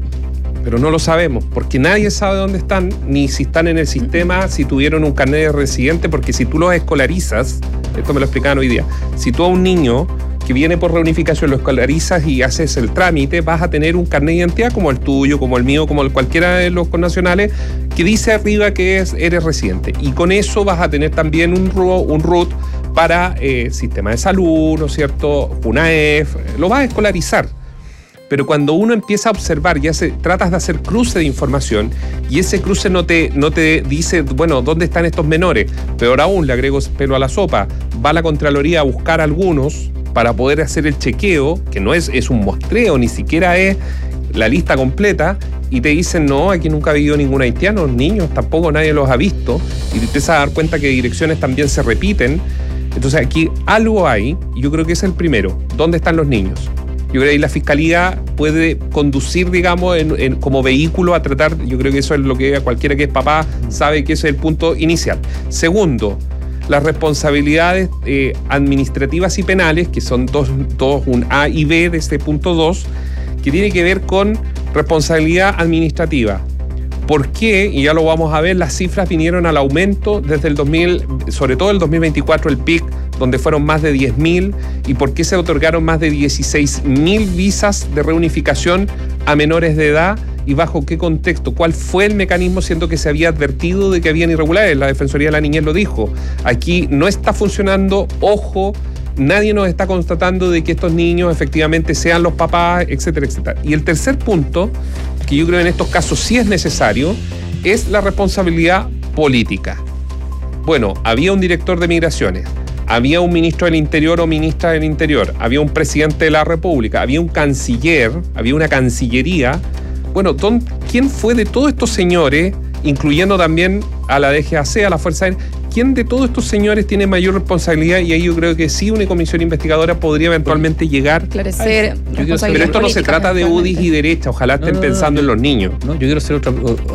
pero no lo sabemos, porque nadie sabe dónde están, ni si están en el sistema, si tuvieron un carnet de residente, porque si tú los escolarizas, esto me lo explicaban hoy día, si tú a un niño que viene por reunificación lo escolarizas y haces el trámite, vas a tener un carnet de identidad como el tuyo, como el mío, como el cualquiera de los connacionales, que dice arriba que eres residente. Y con eso vas a tener también un RUT para sistema de salud, ¿no es cierto?, UNAEF, lo vas a escolarizar. Pero cuando uno empieza a observar y tratas de hacer cruce de información y ese cruce no te dice, bueno, ¿dónde están estos menores? Peor aún, le agrego pelo a la sopa, va a la Contraloría a buscar algunos para poder hacer el chequeo, que no es un muestreo, ni siquiera es la lista completa, y te dicen, no, aquí nunca ha habido ningún haitiano, niños tampoco nadie los ha visto, y te empiezas a dar cuenta que direcciones también se repiten. Entonces aquí algo hay, y yo creo que es el primero, ¿dónde están los niños? Yo creo que ahí la Fiscalía puede conducir, digamos, como vehículo a tratar, yo creo que eso es lo que cualquiera que es papá sabe que ese es el punto inicial. Segundo, las responsabilidades administrativas y penales, que son dos, un A y B de este punto 2, que tiene que ver con responsabilidad administrativa. ¿Por qué? Y ya lo vamos a ver, las cifras vinieron al aumento desde el 2000, sobre todo el 2024, el PIC, donde fueron más de 10.000, y por qué se otorgaron más de 16.000 visas de reunificación a menores de edad, y bajo qué contexto, cuál fue el mecanismo, siendo que se había advertido de que habían irregularidades. La Defensoría de la Niñez lo dijo. Aquí no está funcionando, ojo, nadie nos está constatando de que estos niños efectivamente sean los papás, etcétera, etcétera. Y el tercer punto, que yo creo en estos casos sí es necesario, es la responsabilidad política. Bueno, había un director de migraciones, había un ministro del Interior o ministra del Interior, había un presidente de la República, había un canciller, había una cancillería. Bueno, ¿quién fue de todos estos señores, incluyendo también a la DGAC, a la Fuerza Aérea, quién de todos estos señores tiene mayor responsabilidad? Y ahí yo creo que sí, una comisión investigadora podría eventualmente llegar. Esclarecer. Pero esto no se trata de UDIs y derecha, ojalá estén pensando en los niños. No, yo quiero ser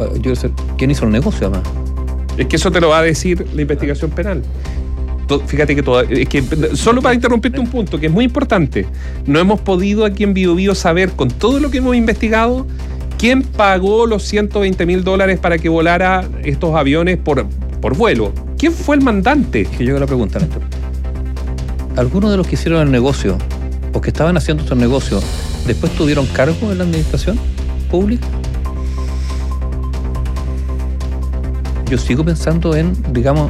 ¿quién hizo el negocio además? Es que eso te lo va a decir la investigación penal. Fíjate que solo para interrumpirte un punto que es muy importante, no hemos podido aquí en Bio Bio saber, con todo lo que hemos investigado, quién pagó los $120.000 para que volara estos aviones por vuelo. ¿Quién fue el mandante? Que yo hago la pregunta, Néstor. ¿Algunos de los que hicieron el negocio o que estaban haciendo estos negocios después tuvieron cargo en la administración pública? Yo sigo pensando en, digamos,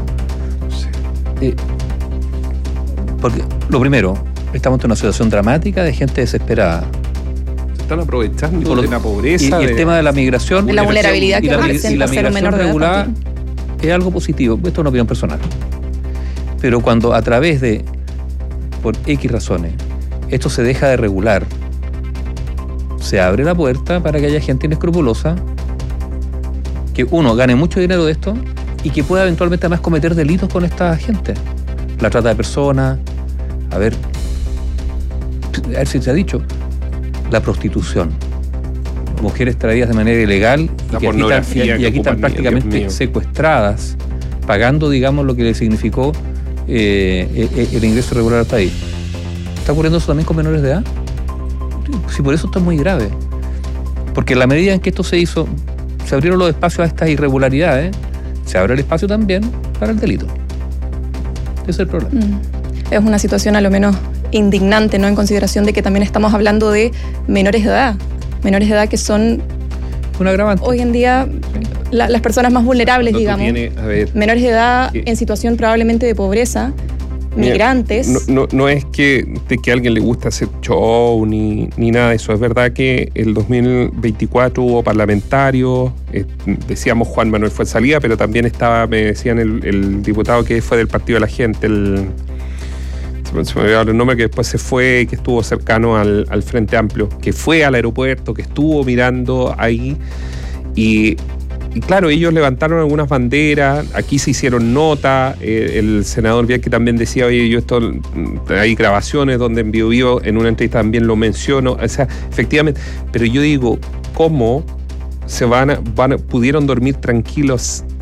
porque lo primero, estamos en una situación dramática de gente desesperada. Se están aprovechando de la pobreza. Y el tema de la migración. De la vulnerabilidad que representa ser un menor de edad regulada es algo positivo. Esto es una opinión personal. Pero cuando a través de, por X razones, esto se deja de regular, se abre la puerta para que haya gente inescrupulosa que uno gane mucho dinero de esto y que pueda eventualmente además cometer delitos con esta gente. La trata de personas, a ver si se ha dicho, la prostitución. Mujeres traídas de manera ilegal y aquí están prácticamente secuestradas, pagando, digamos, lo que le significó el ingreso regular al país. ¿Está ocurriendo eso también con menores de edad? Sí, por eso está muy grave. Porque en la medida en que esto se hizo, se abrieron los espacios a estas irregularidades, se abre el espacio también para el delito. Ese es el problema. Es una situación a lo menos indignante, ¿no? En consideración de que también estamos hablando de menores de edad. Menores de edad que son un agravante. Hoy en día las personas más vulnerables, digamos. Menores de edad en situación probablemente de pobreza, migrantes. No es que a alguien le gusta hacer show ni nada de eso. Es verdad que el 2024 hubo parlamentarios, decíamos Juan Manuel Fuenzalía, pero también estaba, me decían el diputado que fue del Partido de la Gente, se me olvidó el nombre, que después se fue, que estuvo cercano al Frente Amplio, que fue al aeropuerto, que estuvo mirando ahí y claro, ellos levantaron algunas banderas, aquí se hicieron nota, el senador Bianchi también decía, oye, hay grabaciones donde en Bio Bio, en una entrevista también lo menciono, o sea, efectivamente, pero yo digo, ¿cómo pudieron dormir tranquilos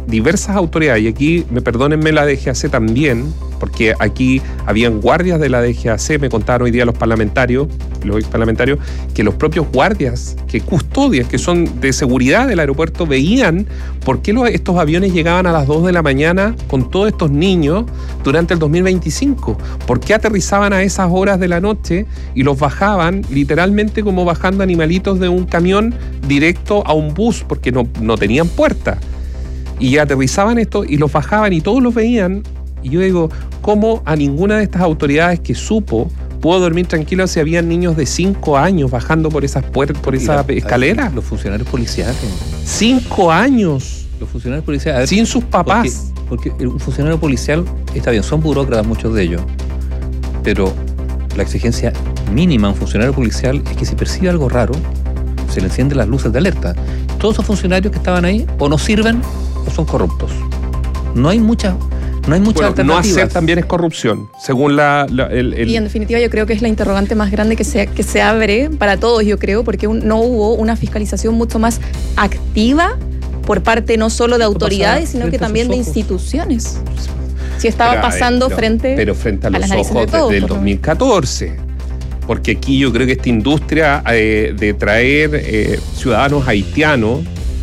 diversas autoridades, y aquí, perdónenme, la DGAC también, porque aquí habían guardias de la DGAC, me contaron hoy día los parlamentarios, que los propios guardias que custodian, que son de seguridad del aeropuerto, veían por qué estos aviones llegaban a las 2 de la mañana con todos estos niños durante el 2025, por qué aterrizaban a esas horas de la noche y los bajaban literalmente como bajando animalitos de un camión directo a un bus, porque no tenían puerta. Y aterrizaban esto y los bajaban y todos los veían. Y yo digo, ¿cómo a ninguna de estas autoridades que supo pudo dormir tranquilo si habían niños de 5 años bajando por esas puertas, por esa escalera? Los funcionarios policiales. 5 años. Los funcionarios policiales. Sin sus papás. Porque un funcionario policial, está bien, son burócratas muchos de ellos, pero la exigencia mínima a un funcionario policial es que si percibe algo raro, se le encienden las luces de alerta. Todos esos funcionarios que estaban ahí o no sirven o son corruptos. No hay muchas alternativas. No hacer también es corrupción, según Y en definitiva yo creo que es la interrogante más grande que se abre para todos, yo creo, porque no hubo una fiscalización mucho más activa por parte no solo de autoridades, sino que también de instituciones. Si estaba pasando frente a los ojos desde el 2014. Porque aquí yo creo que esta industria de traer ciudadanos haitianos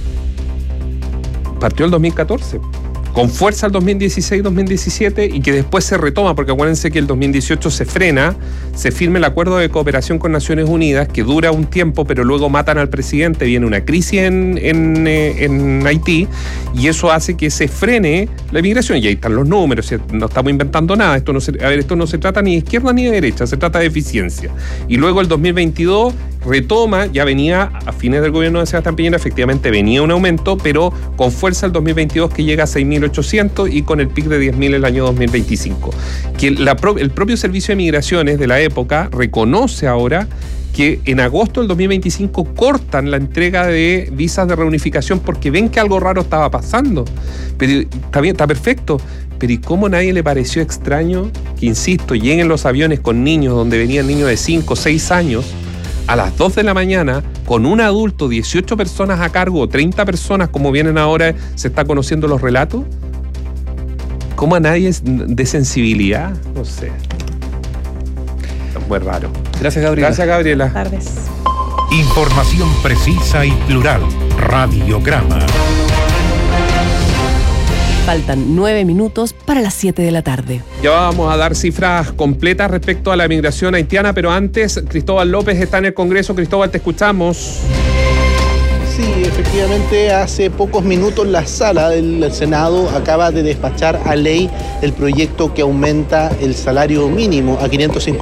partió el 2014, con fuerza el 2016-2017 y que después se retoma, porque acuérdense que el 2018 se frena, se firma el acuerdo de cooperación con Naciones Unidas, que dura un tiempo, pero luego matan al presidente, viene una crisis en Haití, y eso hace que se frene la inmigración. Y ahí están los números, no estamos inventando nada, esto no se trata ni de izquierda ni de derecha, se trata de eficiencia. Y luego el 2022 retoma, ya venía a fines del gobierno de Sebastián Piñera, efectivamente venía un aumento, pero con fuerza el 2022 que llega a 6.800 y con el pic de 10.000 el año 2025. Que el propio Servicio de Migraciones de la época reconoce ahora que en agosto del 2025 cortan la entrega de visas de reunificación porque ven que algo raro estaba pasando. Pero está bien, está perfecto. Pero ¿y cómo a nadie le pareció extraño que, insisto, lleguen los aviones con niños, donde venían niños de 5 o 6 años, a las 2 de la mañana, con un adulto, 18 personas a cargo, 30 personas, como vienen ahora, se está conociendo los relatos? ¿Cómo a nadie de sensibilidad? No sé. Es muy raro. Gracias, Gabriela. Gracias, Gabriela. Buenas tardes. Información precisa y plural. Radiograma. Faltan 9 minutos para las 7 de la tarde. Ya vamos a dar cifras completas respecto a la migración haitiana, pero antes, Cristóbal López está en el Congreso. Cristóbal, te escuchamos. Sí, efectivamente, hace pocos minutos la sala del Senado acaba de despachar a ley el proyecto que aumenta el salario mínimo a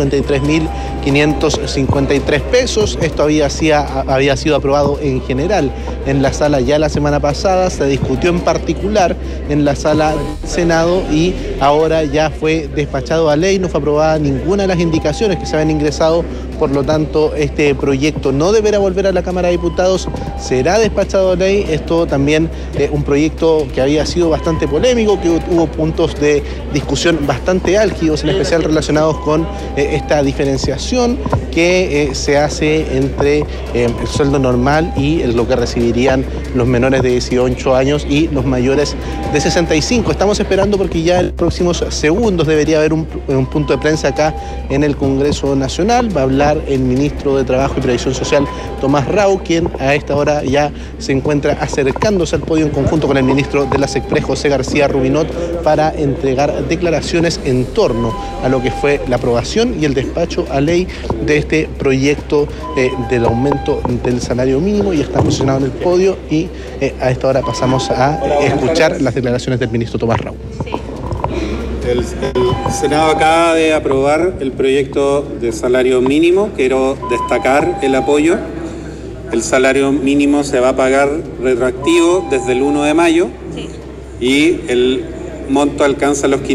553.553 pesos. Esto había sido aprobado en general en la sala ya la semana pasada, se discutió en particular en la sala del Senado y ahora ya fue despachado a ley. No fue aprobada ninguna de las indicaciones que se habían ingresado, por lo tanto este proyecto no deberá volver a la Cámara de Diputados, será despachado a ley. Esto también un proyecto que había sido bastante polémico, que hubo puntos de discusión bastante álgidos, en especial relacionados con esta diferenciación que se hace entre el sueldo normal y lo que recibirían los menores de 18 años y los mayores de 65. Estamos esperando porque ya en los próximos segundos debería haber un punto de prensa acá en el Congreso Nacional. Va a hablar el ministro de Trabajo y Previsión Social, Tomás Rau, quien a esta hora ya se encuentra acercándose al podio en conjunto con el ministro de la SECPRES, José García Rubinot, para entregar declaraciones en torno a lo que fue la aprobación y el despacho a ley de este proyecto del aumento del salario mínimo. Y está posicionado en el podio y a esta hora pasamos a escuchar las declaraciones del ministro Tomás Rau. El Senado acaba de aprobar el proyecto de salario mínimo. Quiero destacar el apoyo. El salario mínimo se va a pagar retroactivo desde el 1 de mayo y el monto alcanza los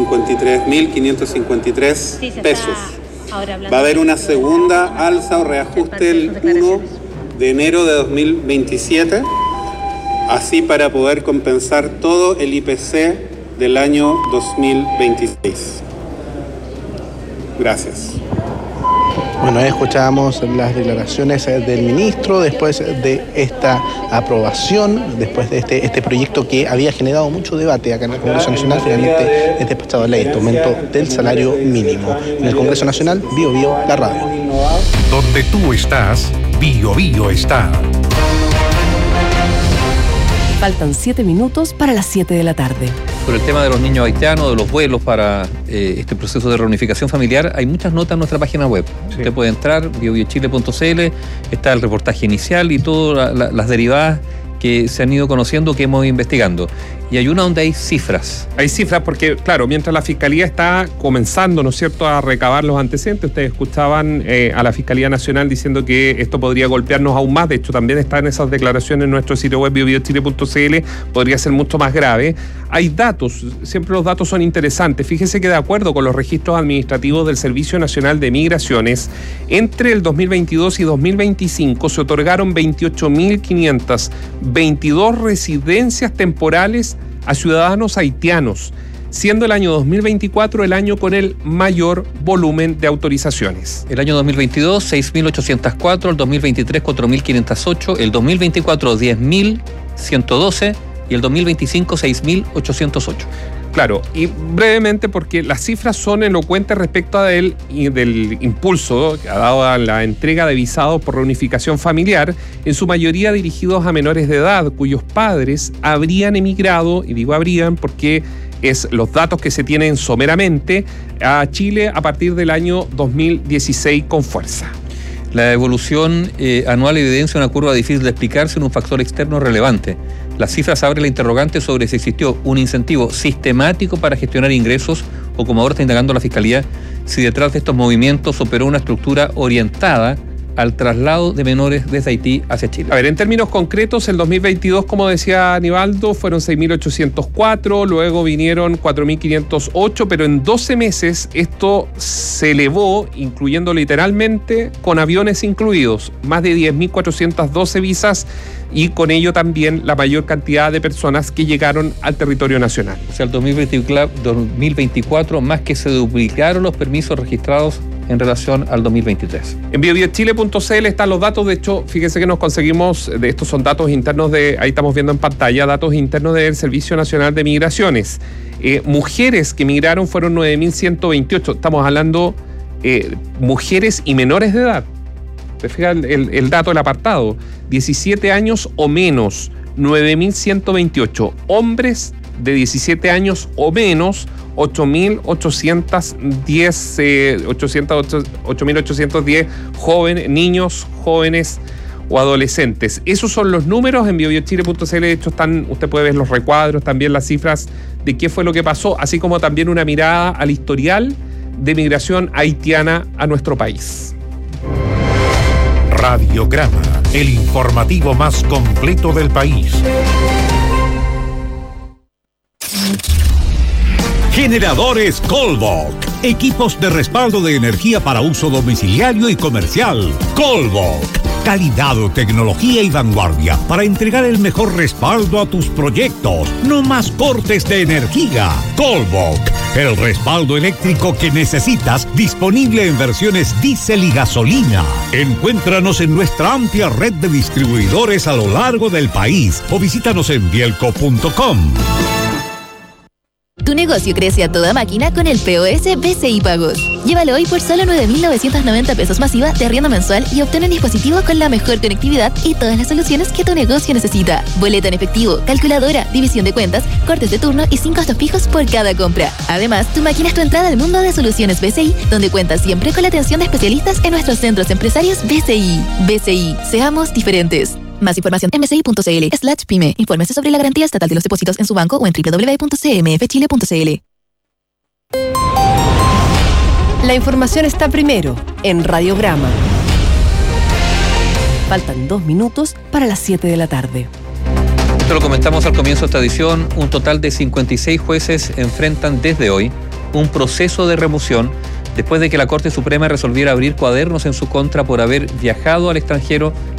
553.553 pesos. Va a haber una segunda alza o reajuste el 1 de enero de 2027, así para poder compensar todo el IPC del año 2026. Gracias. Bueno, escuchábamos las declaraciones del ministro después de esta aprobación, después de este proyecto que había generado mucho debate acá en el Congreso Nacional. Finalmente es despachado a ley, este aumento del salario mínimo. En el Congreso Nacional, Bio Bio, la radio. Donde tú estás, Bio Bio está. Faltan 7 minutos para las 7 de la tarde. Sobre el tema de los niños haitianos, de los vuelos para este proceso de reunificación familiar, hay muchas notas en nuestra página web. Sí. Usted puede entrar, biobiochile.cl, está el reportaje inicial y todas las derivadas que se han ido conociendo, que hemos ido investigando. Y hay una donde hay cifras. Hay cifras porque, claro, mientras la Fiscalía está comenzando, ¿no es cierto?, a recabar los antecedentes, ustedes escuchaban a la Fiscalía Nacional diciendo que esto podría golpearnos aún más. De hecho, también están esas declaraciones en nuestro sitio web biobiochile.cl, podría ser mucho más grave. Hay datos, siempre los datos son interesantes. Fíjese que de acuerdo con los registros administrativos del Servicio Nacional de Migraciones, entre el 2022 y 2025 se otorgaron 28.522 residencias temporales a ciudadanos haitianos, siendo el año 2024 el año con el mayor volumen de autorizaciones. El año 2022, 6.804, el 2023, 4.508, el 2024, 10.112 y el 2025, 6.808. Claro, y brevemente porque las cifras son elocuentes respecto del impulso que ha dado a la entrega de visados por reunificación familiar, en su mayoría dirigidos a menores de edad, cuyos padres habrían emigrado, y digo habrían porque es los datos que se tienen someramente, a Chile a partir del año 2016 con fuerza. La evolución anual evidencia una curva difícil de explicar sin un factor externo relevante. Las cifras abren la interrogante sobre si existió un incentivo sistemático para gestionar ingresos o, como ahora está indagando la Fiscalía, si detrás de estos movimientos operó una estructura orientada al traslado de menores desde Haití hacia Chile. A ver, en términos concretos, el 2022, como decía Aníbaldo, fueron 6.804, luego vinieron 4.508, pero en 12 meses esto se elevó, incluyendo literalmente, con aviones incluidos, más de 10.412 visas, y con ello también la mayor cantidad de personas que llegaron al territorio nacional. O sea, el 2024 más que se duplicaron los permisos registrados en relación al 2023. En biobiochile.cl están los datos. De hecho, fíjense que nos conseguimos, de estos son datos internos ahí estamos viendo en pantalla, datos internos del Servicio Nacional de Migraciones. Mujeres que migraron fueron 9.128. Estamos hablando mujeres y menores de edad. ¿Te fijas el dato del apartado? 17 años o menos, 9.128. Hombres de 17 años o menos, 8.810 niños, jóvenes o adolescentes. Esos son los números en biobiochile.cl. De hecho, usted puede ver los recuadros, también las cifras de qué fue lo que pasó, así como también una mirada al historial de migración haitiana a nuestro país. Radiograma, el informativo más completo del país. Generadores Colbok. Equipos de respaldo de energía para uso domiciliario y comercial. Colbok. Calidad, tecnología y vanguardia para entregar el mejor respaldo a tus proyectos. No más cortes de energía. Colbok. El respaldo eléctrico que necesitas, disponible en versiones diésel y gasolina. Encuéntranos en nuestra amplia red de distribuidores a lo largo del país o visítanos en bielco.com. Tu negocio crece a toda máquina con el POS BCI Pagos. Llévalo hoy por solo 9.990 pesos masiva de arriendo mensual y obtén un dispositivo con la mejor conectividad y todas las soluciones que tu negocio necesita. Boleta en efectivo, calculadora, división de cuentas, cortes de turno y sin costos fijos por cada compra. Además, tu máquina es tu entrada al mundo de soluciones BCI, donde cuentas siempre con la atención de especialistas en nuestros centros empresarios BCI. BCI, seamos diferentes. Más información en bci.cl/pyme. Infórmese sobre la garantía estatal de los depósitos en su banco o en www.cmfchile.cl. La información está primero en Radiograma. Faltan 2 minutos para las 7 de la tarde. Esto lo comentamos al comienzo de esta edición. Un total de 56 jueces enfrentan desde hoy un proceso de remoción después de que la Corte Suprema resolviera abrir cuadernos en su contra por haber viajado al extranjero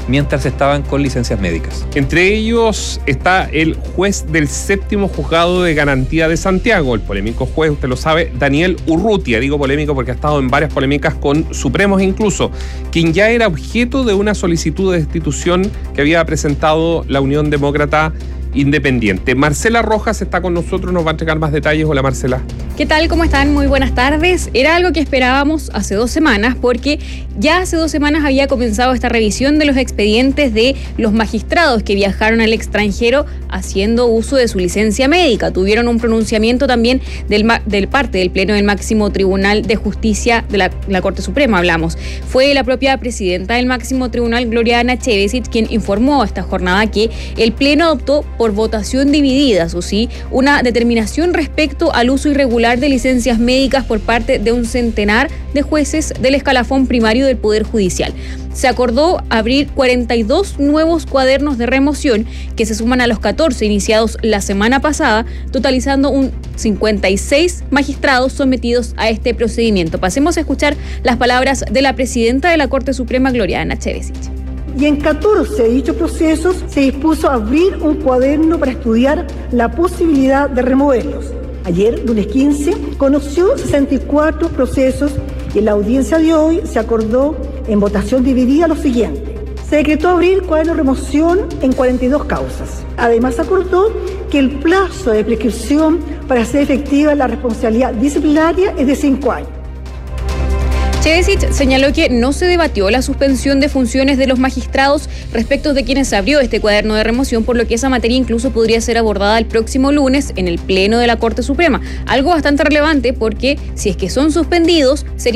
mientras estaban con licencias médicas. Entre ellos está el juez del 7º Juzgado de Garantía de Santiago, el polémico juez, usted lo sabe, Daniel Urrutia. Digo polémico porque ha estado en varias polémicas con Supremos incluso, quien ya era objeto de una solicitud de destitución que había presentado la Unión Demócrata Independiente. Marcela Rojas está con nosotros, nos va a entregar más detalles. Hola, Marcela. ¿Qué tal? ¿Cómo están? Muy buenas tardes. Era algo que esperábamos hace 2 semanas porque ya hace 2 semanas había comenzado esta revisión de los expedientes de los magistrados que viajaron al extranjero haciendo uso de su licencia médica. Tuvieron un pronunciamiento también del parte del Pleno del Máximo Tribunal de Justicia de la Corte Suprema, hablamos. Fue la propia presidenta del Máximo Tribunal, Gloriana Chevesic, quien informó esta jornada que el Pleno adoptó por votación dividida, eso sí, una determinación respecto al uso irregular de licencias médicas por parte de un centenar de jueces del escalafón primario del Poder Judicial. Se acordó abrir 42 nuevos cuadernos de remoción que se suman a los 14 iniciados la semana pasada, totalizando un 56 magistrados sometidos a este procedimiento. Pasemos a escuchar las palabras de la presidenta de la Corte Suprema, Gloriana Chevesic. Y en 14 de dichos procesos se dispuso a abrir un cuaderno para estudiar la posibilidad de removerlos. Ayer, lunes 15, conoció 64 procesos y en la audiencia de hoy se acordó en votación dividida lo siguiente. Se decretó abrir cuaderno de remoción en 42 causas. Además, acordó que el plazo de prescripción para hacer efectiva la responsabilidad disciplinaria es de 5 años. Chevesic señaló que no se debatió la suspensión de funciones de los magistrados respecto de quienes abrió este cuaderno de remoción, por lo que esa materia incluso podría ser abordada el próximo lunes en el Pleno de la Corte Suprema. Algo bastante relevante porque si es que son suspendidos, sería